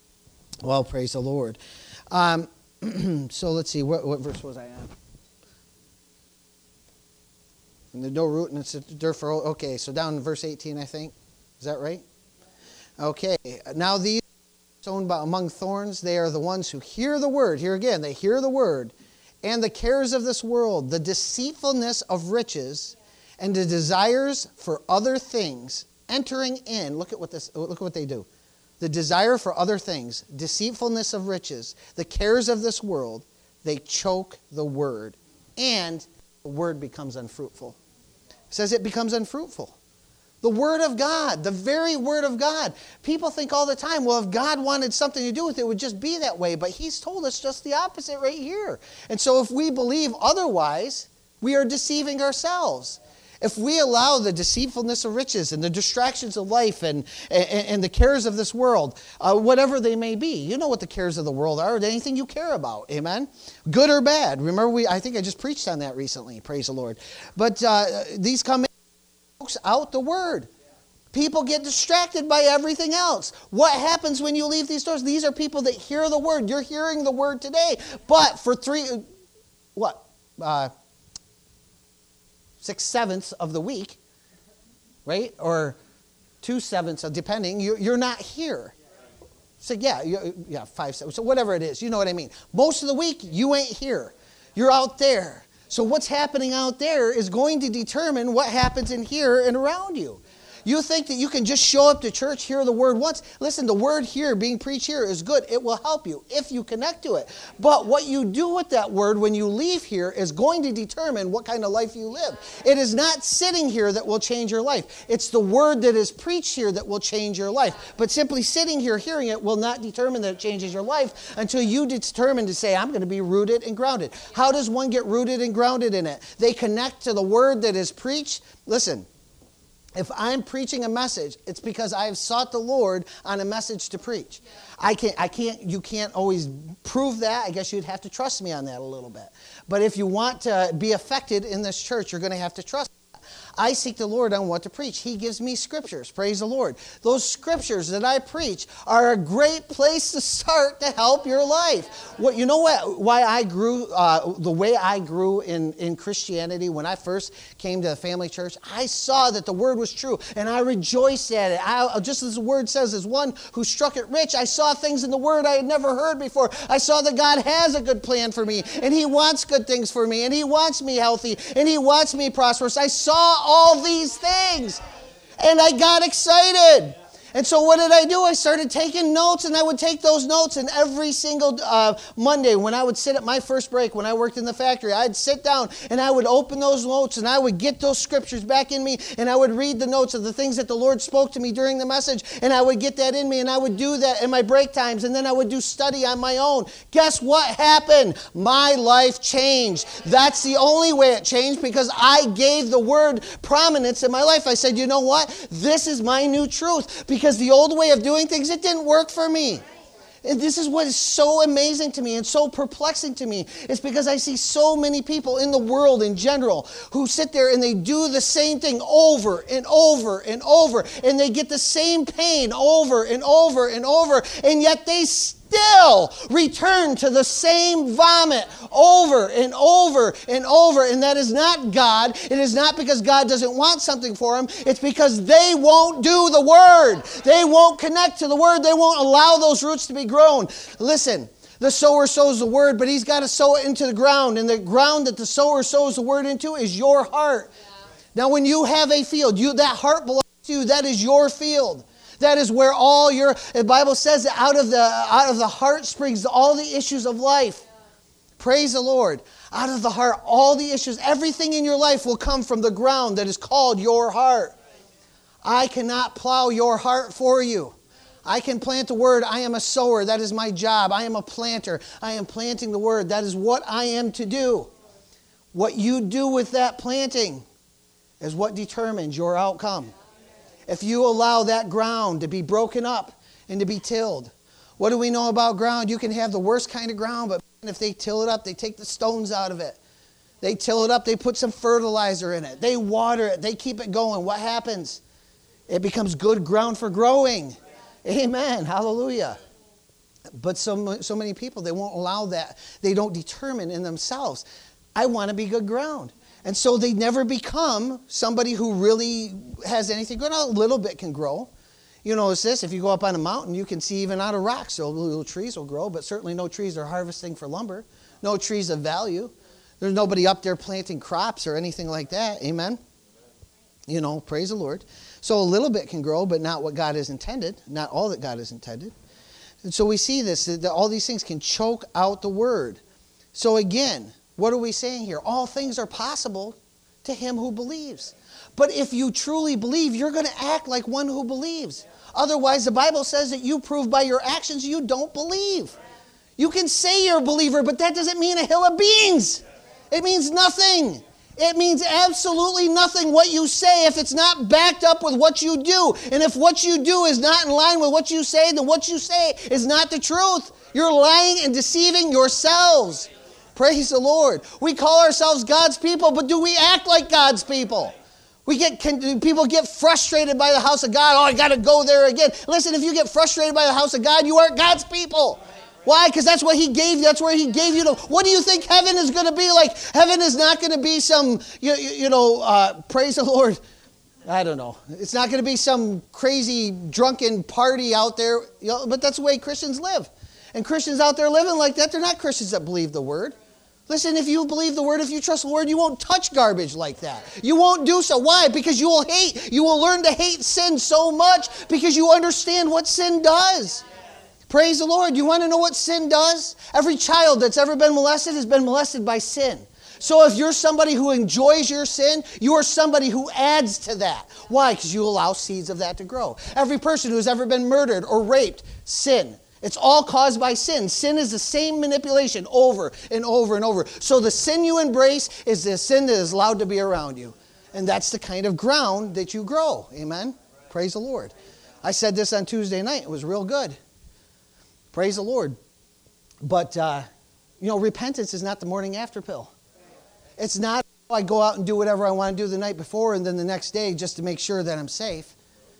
Well, praise the Lord. Um, so let's see, what, what verse was I on? And there's no root and it's dirt for, okay, so down in verse eighteen, I think. Is that right? Okay, now these sown by among thorns, they are the ones who hear the word. Here again, they hear the word. And the cares of this world, the deceitfulness of riches, and the desires for other things entering in. Look at what this. Look at what they do. The desire for other things, deceitfulness of riches, the cares of this world, they choke the word, and the word becomes unfruitful. It says it becomes unfruitful. The word of God, the very word of God. People think all the time, well, if God wanted something to do with it, it would just be that way. But he's told us just the opposite right here. And so if we believe otherwise, we are deceiving ourselves. If we allow the deceitfulness of riches and the distractions of life and, and, and the cares of this world, uh, whatever they may be, you know what the cares of the world are, anything you care about, amen? Good or bad. Remember, we I think I just preached on that recently, praise the Lord. But uh, these come in. Out the word. People get distracted by everything else. What happens when you leave these doors? These are people that hear the word. You're hearing the word today. But for three, what? Uh, six sevenths of the week, right? Or two sevenths, depending, you're, you're not here. So yeah, yeah, five sevenths. So whatever it is, you know what I mean. Most of the week, you ain't here. You're out there. So what's happening out there is going to determine what happens in here and around you. You think that you can just show up to church, hear the word once. Listen, the word here, being preached here, is good. It will help you if you connect to it. But what you do with that word when you leave here is going to determine what kind of life you live. It is not sitting here that will change your life. It's the word that is preached here that will change your life. But simply sitting here hearing it will not determine that it changes your life until you determine to say, I'm going to be rooted and grounded. How does one get rooted and grounded in it? They connect to the word that is preached. Listen. If I'm preaching a message, it's because I have sought the Lord on a message to preach. I can't, I can't, you can't always prove that. I guess you'd have to trust me on that a little bit. But if you want to be affected in this church, you're going to have to trust me. I seek the Lord on what to preach. He gives me scriptures. Praise the Lord. Those scriptures that I preach are a great place to start to help your life. What you know what? Why I grew uh, the way I grew in in Christianity when I first came to the family church. I saw that the word was true, and I rejoiced at it. I, just as the word says, as one who struck it rich, I saw things in the word I had never heard before. I saw that God has a good plan for me, and He wants good things for me, and He wants me healthy, and He wants me prosperous. I saw all these things, and I got excited. And so what did I do? I started taking notes, and I would take those notes, and every single uh, Monday when I would sit at my first break when I worked in the factory, I'd sit down and I would open those notes, and I would get those scriptures back in me, and I would read the notes of the things that the Lord spoke to me during the message, and I would get that in me, and I would do that in my break times, and then I would do study on my own. Guess what happened? My life changed. That's the only way it changed, because I gave the word prominence in my life. I said, you know what? This is my new truth, because the old way of doing things, it didn't work for me. And this is what is so amazing to me and so perplexing to me. It's because I see so many people in the world in general who sit there and they do the same thing over and over and over. And they get the same pain over and over and over. And yet they still return to the same vomit over and over and over. And that is not God. It is not because God doesn't want something for them. It's because they won't do the word. They won't connect to the word. They won't allow those roots to be grown. Listen, the sower sows the word, but he's got to sow it into the ground. And the ground that the sower sows the word into is your heart. Now, when you have a field, you that heart belongs to you. That is your field. That is where all your, the Bible says that out of the out of the heart springs all the issues of life. Praise the Lord. Out of the heart, all the issues, everything in your life will come from the ground that is called your heart. I cannot plow your heart for you. I can plant the word. I am a sower. That is my job. I am a planter. I am planting the word. That is what I am to do. What you do with that planting is what determines your outcome. If you allow that ground to be broken up and to be tilled. What do we know about ground? You can have the worst kind of ground, but if they till it up, they take the stones out of it. They till it up, they put some fertilizer in it. They water it, they keep it going. What happens? It becomes good ground for growing. Amen. Hallelujah. But so, so many people, they won't allow that. They don't determine in themselves, I want to be good ground. And so they never become somebody who really has anything going on. A little bit can grow. You know, it's this, if you go up on a mountain, you can see even out of rocks, so little trees will grow, but certainly no trees are harvesting for lumber. No trees of value. There's nobody up there planting crops or anything like that. Amen? You know, praise the Lord. So a little bit can grow, but not what God has intended. Not all that God has intended. And so we see this, that all these things can choke out the word. So again, what are we saying here? All things are possible to him who believes. But if you truly believe, you're going to act like one who believes. Otherwise, the Bible says that you prove by your actions you don't believe. You can say you're a believer, but that doesn't mean a hill of beans. It means nothing. It means absolutely nothing what you say if it's not backed up with what you do. And if what you do is not in line with what you say, then what you say is not the truth. You're lying and deceiving yourselves. Praise the Lord. We call ourselves God's people, but do we act like God's people? We get can, people get frustrated by the house of God. Oh, I got to go there again. Listen, if you get frustrated by the house of God, you aren't God's people. Why? Because that's what he gave you. That's where he gave you. To, what do you think heaven is going to be like? Heaven is not going to be some, you, you know, uh, praise the Lord. I don't know. It's not going to be some crazy drunken party out there. You know, but that's the way Christians live. And Christians out there living like that, they're not Christians that believe the word. Listen, if you believe the word, if you trust the word, you won't touch garbage like that. You won't do so. Why? Because you will hate. You will learn to hate sin so much because you understand what sin does. Praise the Lord. You want to know what sin does? Every child that's ever been molested has been molested by sin. So if you're somebody who enjoys your sin, you are somebody who adds to that. Why? Because you allow seeds of that to grow. Every person who's ever been murdered or raped, sin. It's all caused by sin. Sin is the same manipulation over and over and over. So the sin you embrace is the sin that is allowed to be around you. And that's the kind of ground that you grow. Amen? Praise the Lord. I said this on Tuesday night. It was real good. Praise the Lord. But, uh, you know, repentance is not the morning after pill. It's not, oh, I go out and do whatever I want to do the night before and then the next day just to make sure that I'm safe.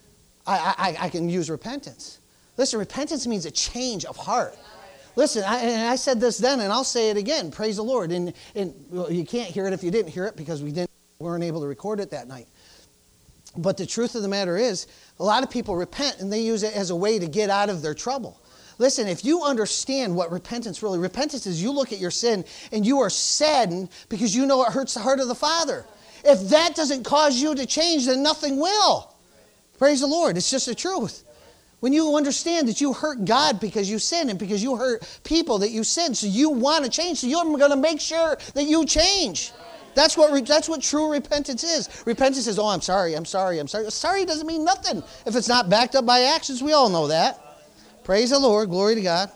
I, I, I can use repentance. Listen, repentance means a change of heart. Listen, I, and I said this then, and I'll say it again. Praise the Lord. And, and well, you can't hear it if you didn't hear it because we didn't weren't able to record it that night. But the truth of the matter is, a lot of people repent, and they use it as a way to get out of their trouble. Listen, if you understand what repentance really, repentance is you look at your sin, and you are saddened because you know it hurts the heart of the Father. If that doesn't cause you to change, then nothing will. Praise the Lord. It's just the truth. When you understand that you hurt God because you sin and because you hurt people that you sin, so you want to change, so you're going to make sure that you change. That's what that's what true repentance is. Repentance is, oh, I'm sorry, I'm sorry, I'm sorry. Sorry doesn't mean nothing if it's not backed up by actions. We all know that. Praise the Lord. Glory to God.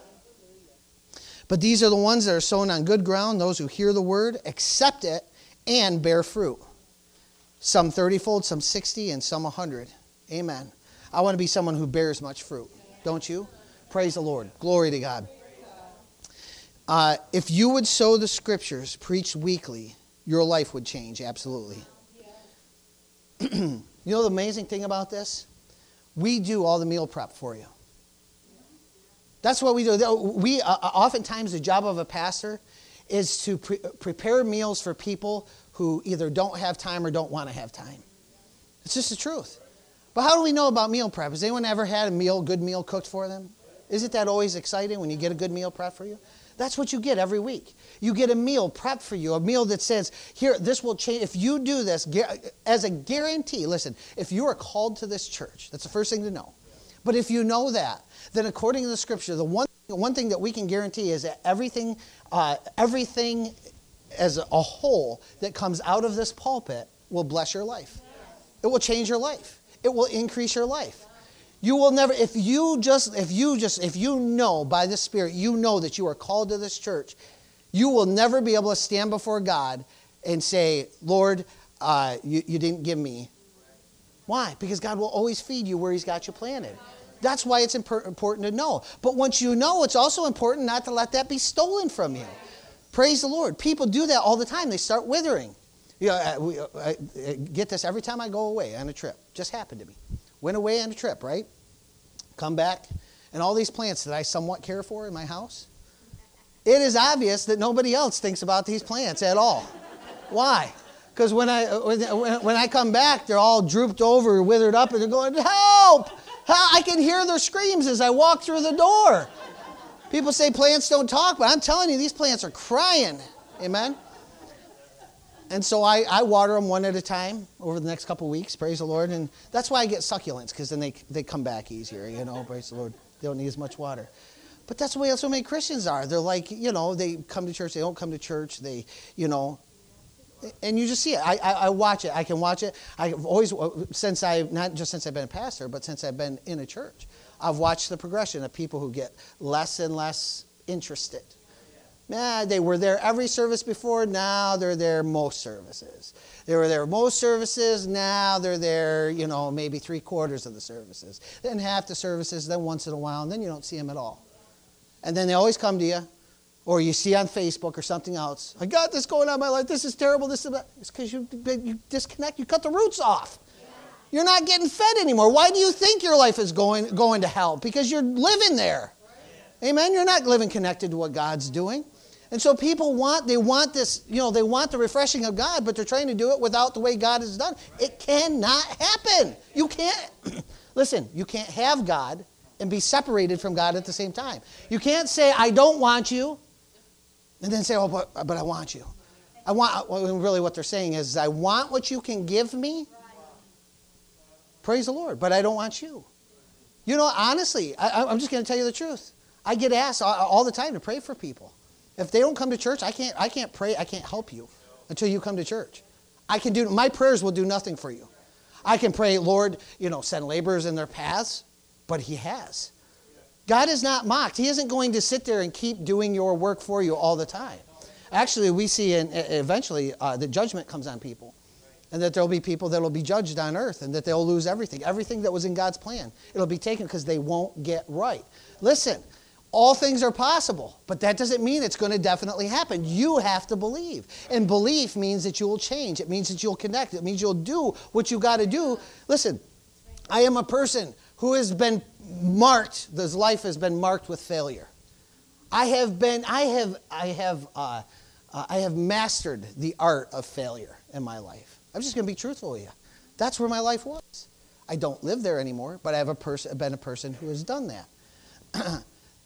But these are the ones that are sown on good ground, those who hear the word, accept it, and bear fruit. Some thirty-fold, some sixty, and some a hundred. Amen. I want to be someone who bears much fruit. Don't you? Praise the Lord. Glory to God. Uh, if you would sow the scriptures preached weekly, your life would change. Absolutely. You know the amazing thing about this? We do all the meal prep for you. That's what we do. We uh, oftentimes the job of a pastor is to pre- prepare meals for people who either don't have time or don't want to have time. It's just the truth. But how do we know about meal prep? Has anyone ever had a meal, good meal cooked for them? Isn't that always exciting when you get a good meal prep for you? That's what you get every week. You get a meal prepped for you, a meal that says, here, this will change. If you do this, as a guarantee, listen, if you are called to this church, that's the first thing to know. But if you know that, then according to the scripture, the one, one thing that we can guarantee is that everything, uh, everything as a whole that comes out of this pulpit will bless your life. It will change your life. It will increase your life. You will never, if you just, if you just, if you know by the Spirit, you know that you are called to this church, you will never be able to stand before God and say, Lord, uh, you, you didn't give me. Why? Because God will always feed you where He's got you planted. That's why it's imp- important to know. But once you know, it's also important not to let that be stolen from you. Praise the Lord. People do that all the time. They start withering. You know, I, we, I, I get this every time I go away on a trip. Just happened to me. Went away on a trip, right? Come back, and all these plants that I somewhat care for in my house, it is obvious that nobody else thinks about these plants at all. Why? Because when I when, when I come back, they're all drooped over, withered up, and they're going, help! I can hear their screams as I walk through the door. People say plants don't talk, but I'm telling you, these plants are crying. Amen? And so I, I water them one at a time over the next couple of weeks, praise the Lord. And that's why I get succulents, because then they they come back easier, you know, praise the Lord. They don't need as much water. But that's the way so many Christians are. They're like, you know, they come to church, they don't come to church, they, you know, and you just see it. I, I, I watch it. I can watch it. I've always, since I, not just since I've been a pastor, but since I've been in a church, I've watched the progression of people who get less and less interested. Nah, they were there every service before, now they're there most services. They were there most services, now they're there, you know, maybe three quarters of the services. Then half the services, then once in a while, and then you don't see them at all. And then they always come to you, or you see on Facebook or something else, I got this going on in my life, this is terrible, this is bad. It's because you, you disconnect, you cut the roots off. You're not getting fed anymore. Why do you think your life is going, going to hell? Because you're living there. Amen? You're not living connected to what God's doing. And so people want, they want this, you know, they want the refreshing of God, but they're trying to do it without the way God has done. It cannot happen. You can't, listen, you can't have God and be separated from God at the same time. You can't say, I don't want you, and then say, oh, but, but I want you. I want, well, really what they're saying is, I want what you can give me. Praise the Lord, but I don't want you. You know, honestly, I, I'm just going to tell you the truth. I get asked all, all the time to pray for people. If they don't come to church, I can't, I can't pray, I can't help you until you come to church. I can do, my prayers will do nothing for you. I can pray, Lord, you know, send laborers in their paths, but he has. God is not mocked. He isn't going to sit there and keep doing your work for you all the time. Actually, we see in, eventually uh, the judgment comes on people. And that there will be people that will be judged on earth and that they'll lose everything. Everything that was in God's plan. It'll be taken because they won't get right. Listen, all things are possible, but that doesn't mean it's going to definitely happen. You have to believe. And belief means that you will change. It means that you'll connect. It means you'll do what you got to do. Listen, I am a person who has been marked, this life has been marked with failure. I have been, I have, I have, uh, uh, I have mastered the art of failure in my life. I'm just going to be truthful with you. That's where my life was. I don't live there anymore, but I have a person, been a person who has done that.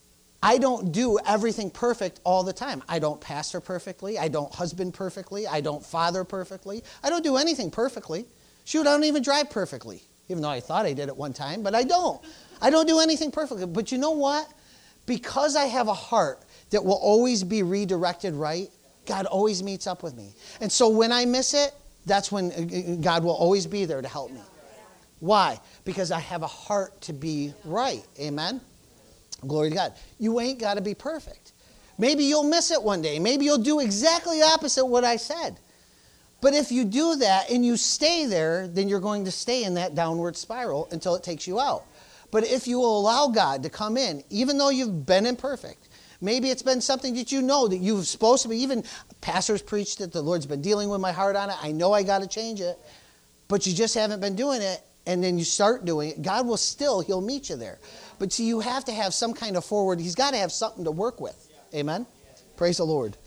I don't do everything perfect all the time. I don't pastor perfectly. I don't husband perfectly. I don't father perfectly. I don't do anything perfectly. Shoot, I don't even drive perfectly, even though I thought I did at one time, but I don't. I don't do anything perfectly. But you know what? Because I have a heart that will always be redirected right, God always meets up with me. And so when I miss it, that's when God will always be there to help me. Why? Because I have a heart to be right. Amen? Glory to God. You ain't got to be perfect. Maybe you'll miss it one day. Maybe you'll do exactly opposite what I said. But if you do that and you stay there, then you're going to stay in that downward spiral until it takes you out. But if you will allow God to come in, even though you've been imperfect, maybe it's been something that you know that you've supposed to be, even pastors preached it, the Lord's been dealing with my heart on it, I know I got to change it, but you just haven't been doing it, and then you start doing it, God will still, he'll meet you there. But see, you have to have some kind of forward, he's got to have something to work with. Amen? Praise the Lord.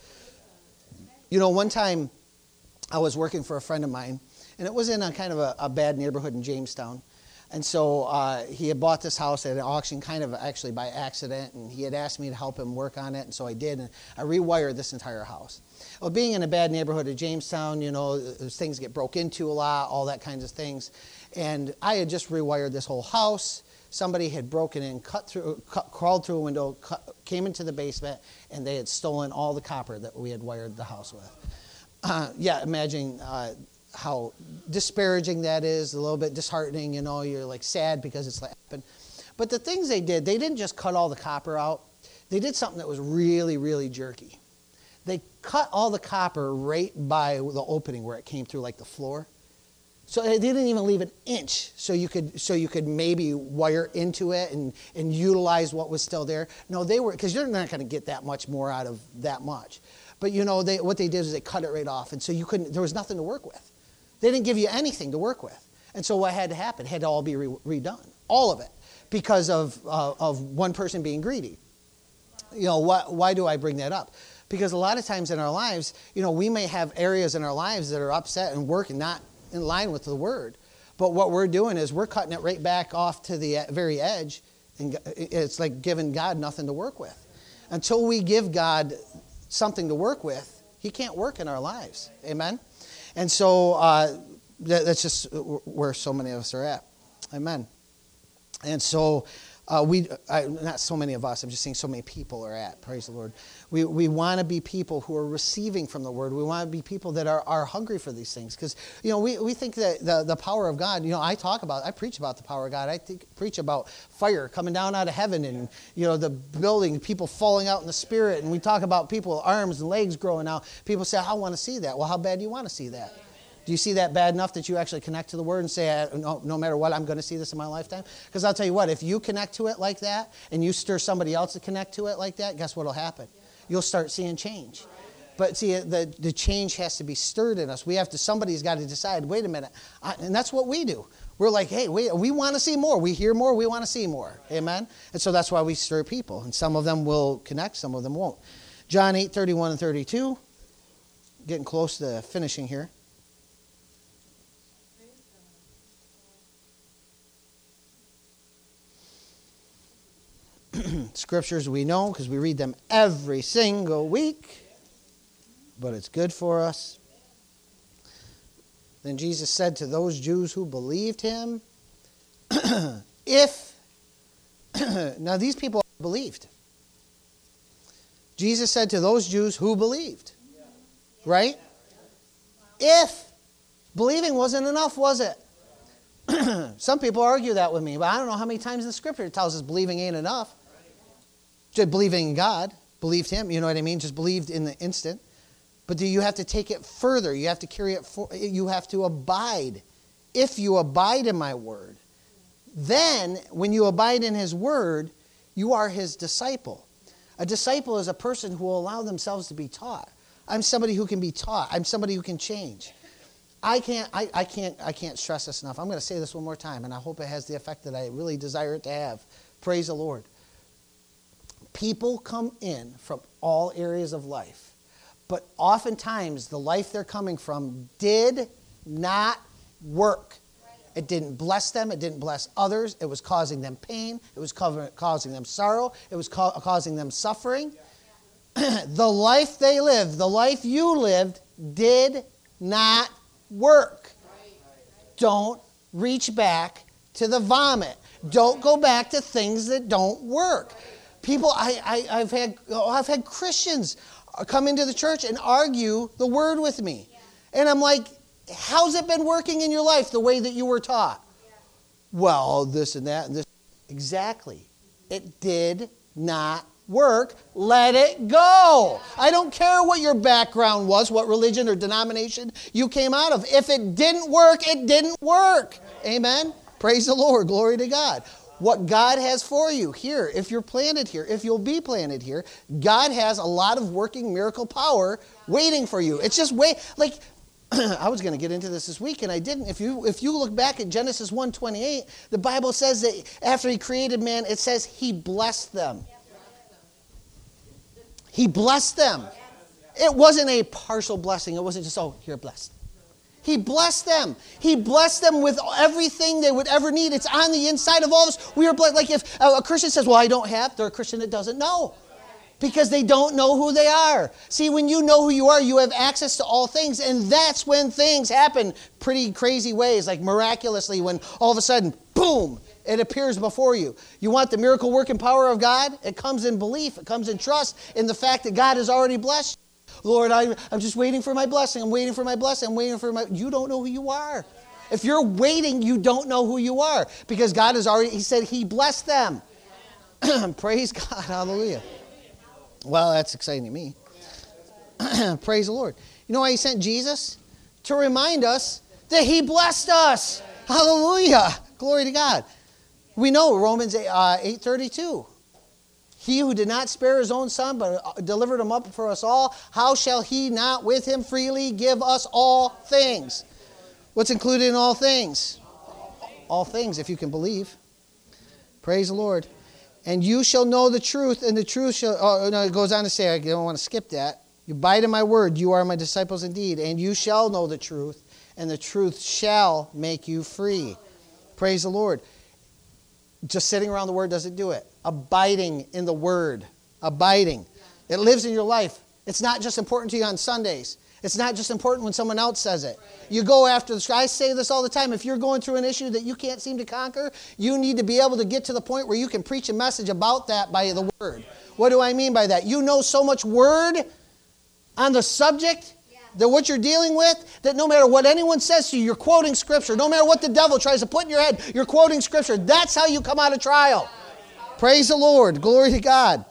You know, one time I was working for a friend of mine, and it was in a kind of a, a bad neighborhood in Jamestown. And so uh, he had bought this house at an auction kind of actually by accident, and he had asked me to help him work on it, and so I did, and I rewired this entire house. Well, being in a bad neighborhood of Jamestown, you know, things get broke into a lot, all that kinds of things. And I had just rewired this whole house. Somebody had broken in, cut through, cut, crawled through a window, cut, came into the basement, and they had stolen all the copper that we had wired the house with. Uh, yeah, imagine uh, how disparaging that is, a little bit disheartening, you know, you're like sad because it's happened. But the things they did, they didn't just cut all the copper out. They did something that was really, really jerky. They cut all the copper right by the opening where it came through, like the floor. So they didn't even leave an inch so you could so you could maybe wire into it and, and utilize what was still there. No, they were, because you're not going to get that much more out of that much. But you know, they, what they did is they cut it right off, and so you couldn't, there was nothing to work with. They didn't give you anything to work with. And so what had to happen? It had to all be re- redone. All of it. Because of uh, of one person being greedy. You know, why, why do I bring that up? Because a lot of times in our lives, you know, we may have areas in our lives that are upset and working not in line with the Word. But what we're doing is we're cutting it right back off to the very edge, and it's like giving God nothing to work with. Until we give God something to work with, He can't work in our lives. Amen? And so uh, that, that's just where so many of us are at. Amen. And so uh, we, I, not so many of us, I'm just saying so many people are at. Praise the Lord. We we want to be people who are receiving from the Word. We want to be people that are, are hungry for these things. Because, you know, we, we think that the, the power of God, you know, I talk about, I preach about the power of God. I think, preach about fire coming down out of heaven and, you know, the building, people falling out in the Spirit. And we talk about people, arms and legs growing out. People say, I want to see that. Well, how bad do you want to see that? Do you see that bad enough that you actually connect to the Word and say, no, no matter what, I'm going to see this in my lifetime? Because I'll tell you what, if you connect to it like that and you stir somebody else to connect to it like that, guess what will happen? You'll start seeing change. But see, the, the change has to be stirred in us. We have to, somebody's got to decide, wait a minute. I, and that's what we do. We're like, hey, we, we want to see more. We hear more. We want to see more. Amen? And so that's why we stir people. And some of them will connect. Some of them won't. John eight, thirty-one and thirty-two. Getting close to finishing here. Scriptures we know because we read them every single week, but it's good for us. Then Jesus said to those Jews who believed him, if, now these people believed. Jesus said to those Jews who believed, right? If believing wasn't enough, was it? Some people argue that with me, but I don't know how many times in the Scripture it tells us believing ain't enough. Just believing in God, believed him, you know what I mean? Just believed in the instant. But do you have to take it further? You have to carry it for, you have to abide. If you abide in my word, then when you abide in his word, you are his disciple. A disciple is a person who will allow themselves to be taught. I'm somebody who can be taught. I'm somebody who can change. I can't, I, I can't, I can't stress this enough. I'm going to say this one more time, and I hope it has the effect that I really desire it to have. Praise the Lord. People come in from all areas of life, but oftentimes the life they're coming from did not work. It didn't bless them. It didn't bless others. It was causing them pain. It was causing them sorrow. It was causing them suffering. The life they lived, the life you lived, did not work. Don't reach back to the vomit. Don't go back to things that don't work. People, I, I, I've had, oh, I've had Christians come into the church and argue the word with me, and I'm like, "How's it been working in your life the way that you were taught?" Well, this and that and this. Exactly, it did not work. Let it go. I don't care what your background was, what religion or denomination you came out of. If it didn't work, it didn't work. Amen. Praise the Lord. Glory to God. What God has for you here, if you're planted here, if you'll be planted here, God has a lot of working miracle power waiting for you. It's just wait, like, I was going to get into this this week and I didn't. If you if you look back at Genesis one twenty-eight, the Bible says that after he created man, it says he blessed them. He blessed them. It wasn't a partial blessing. It wasn't just, oh, you're blessed. He blessed them. He blessed them with everything they would ever need. It's on the inside of all of us. We are blessed. Like if a Christian says, well, I don't have, they're a Christian that doesn't know. Because they don't know who they are. See, when you know who you are, you have access to all things. And that's when things happen pretty crazy ways, like miraculously, when all of a sudden, boom, it appears before you. You want the miracle working power of God? It comes in belief. It comes in trust in the fact that God has already blessed you. Lord, I, I'm just waiting for my blessing. I'm waiting for my blessing. I'm waiting for my... You don't know who you are. If you're waiting, you don't know who you are. Because God has already... He said he blessed them. Praise God. Hallelujah. Well, that's exciting to me. Praise the Lord. You know why he sent Jesus? To remind us that he blessed us. Hallelujah. Glory to God. We know Romans eight thirty-two. He who did not spare his own son, but delivered him up for us all, how shall he not with him freely give us all things? What's included in all things? All things, if you can believe. Praise the Lord. And you shall know the truth, and the truth shall... Oh, no, it goes on to say, I don't want to skip that. You abide in my word, you are my disciples indeed, and you shall know the truth, and the truth shall make you free. Praise the Lord. Just sitting around the word doesn't do it. Abiding in the word. Abiding. It lives in your life. It's not just important to you on Sundays. It's not just important when someone else says it. You go after the... I say this all the time. If you're going through an issue that you can't seem to conquer, you need to be able to get to the point where you can preach a message about that by the word. What do I mean by that? You know so much word on the subject that what you're dealing with, that no matter what anyone says to you, you're quoting Scripture. No matter what the devil tries to put in your head, you're quoting Scripture. That's how you come out of trial. Praise the Lord. Glory to God.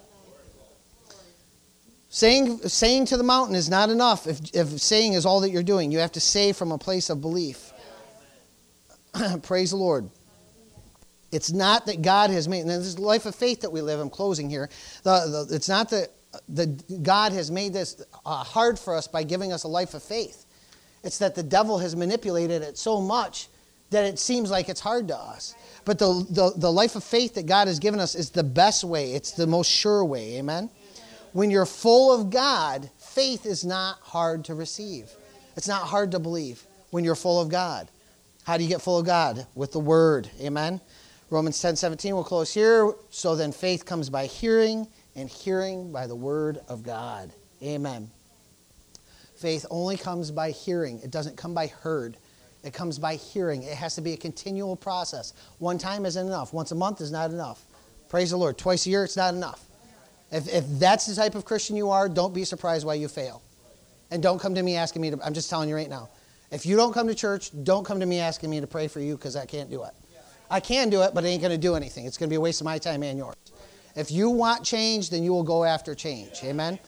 Saying, saying to the mountain is not enough if, if saying is all that you're doing. You have to say from a place of belief. Praise the Lord. It's not that God has made, and this is the life of faith that we live. I'm closing here. The, the, it's not that the, God has made this uh, hard for us by giving us a life of faith. It's that the devil has manipulated it so much that it seems like it's hard to us. But the, the, the life of faith that God has given us is the best way. It's the most sure way. Amen? When you're full of God, faith is not hard to receive. It's not hard to believe when you're full of God. How do you get full of God? With the Word. Amen? Romans ten seventeen, we'll close here. So then faith comes by hearing, and hearing by the Word of God. Amen. Faith only comes by hearing. It doesn't come by heard. It comes by hearing. It has to be a continual process. One time isn't enough. Once a month is not enough. Praise the Lord. Twice a year, it's not enough. If, if that's the type of Christian you are, don't be surprised why you fail. And don't come to me asking me to, I'm just telling you right now. If you don't come to church, don't come to me asking me to pray for you because I can't do it. I can do it, but it ain't going to do anything. It's going to be a waste of my time and yours. If you want change, then you will go after change. Amen?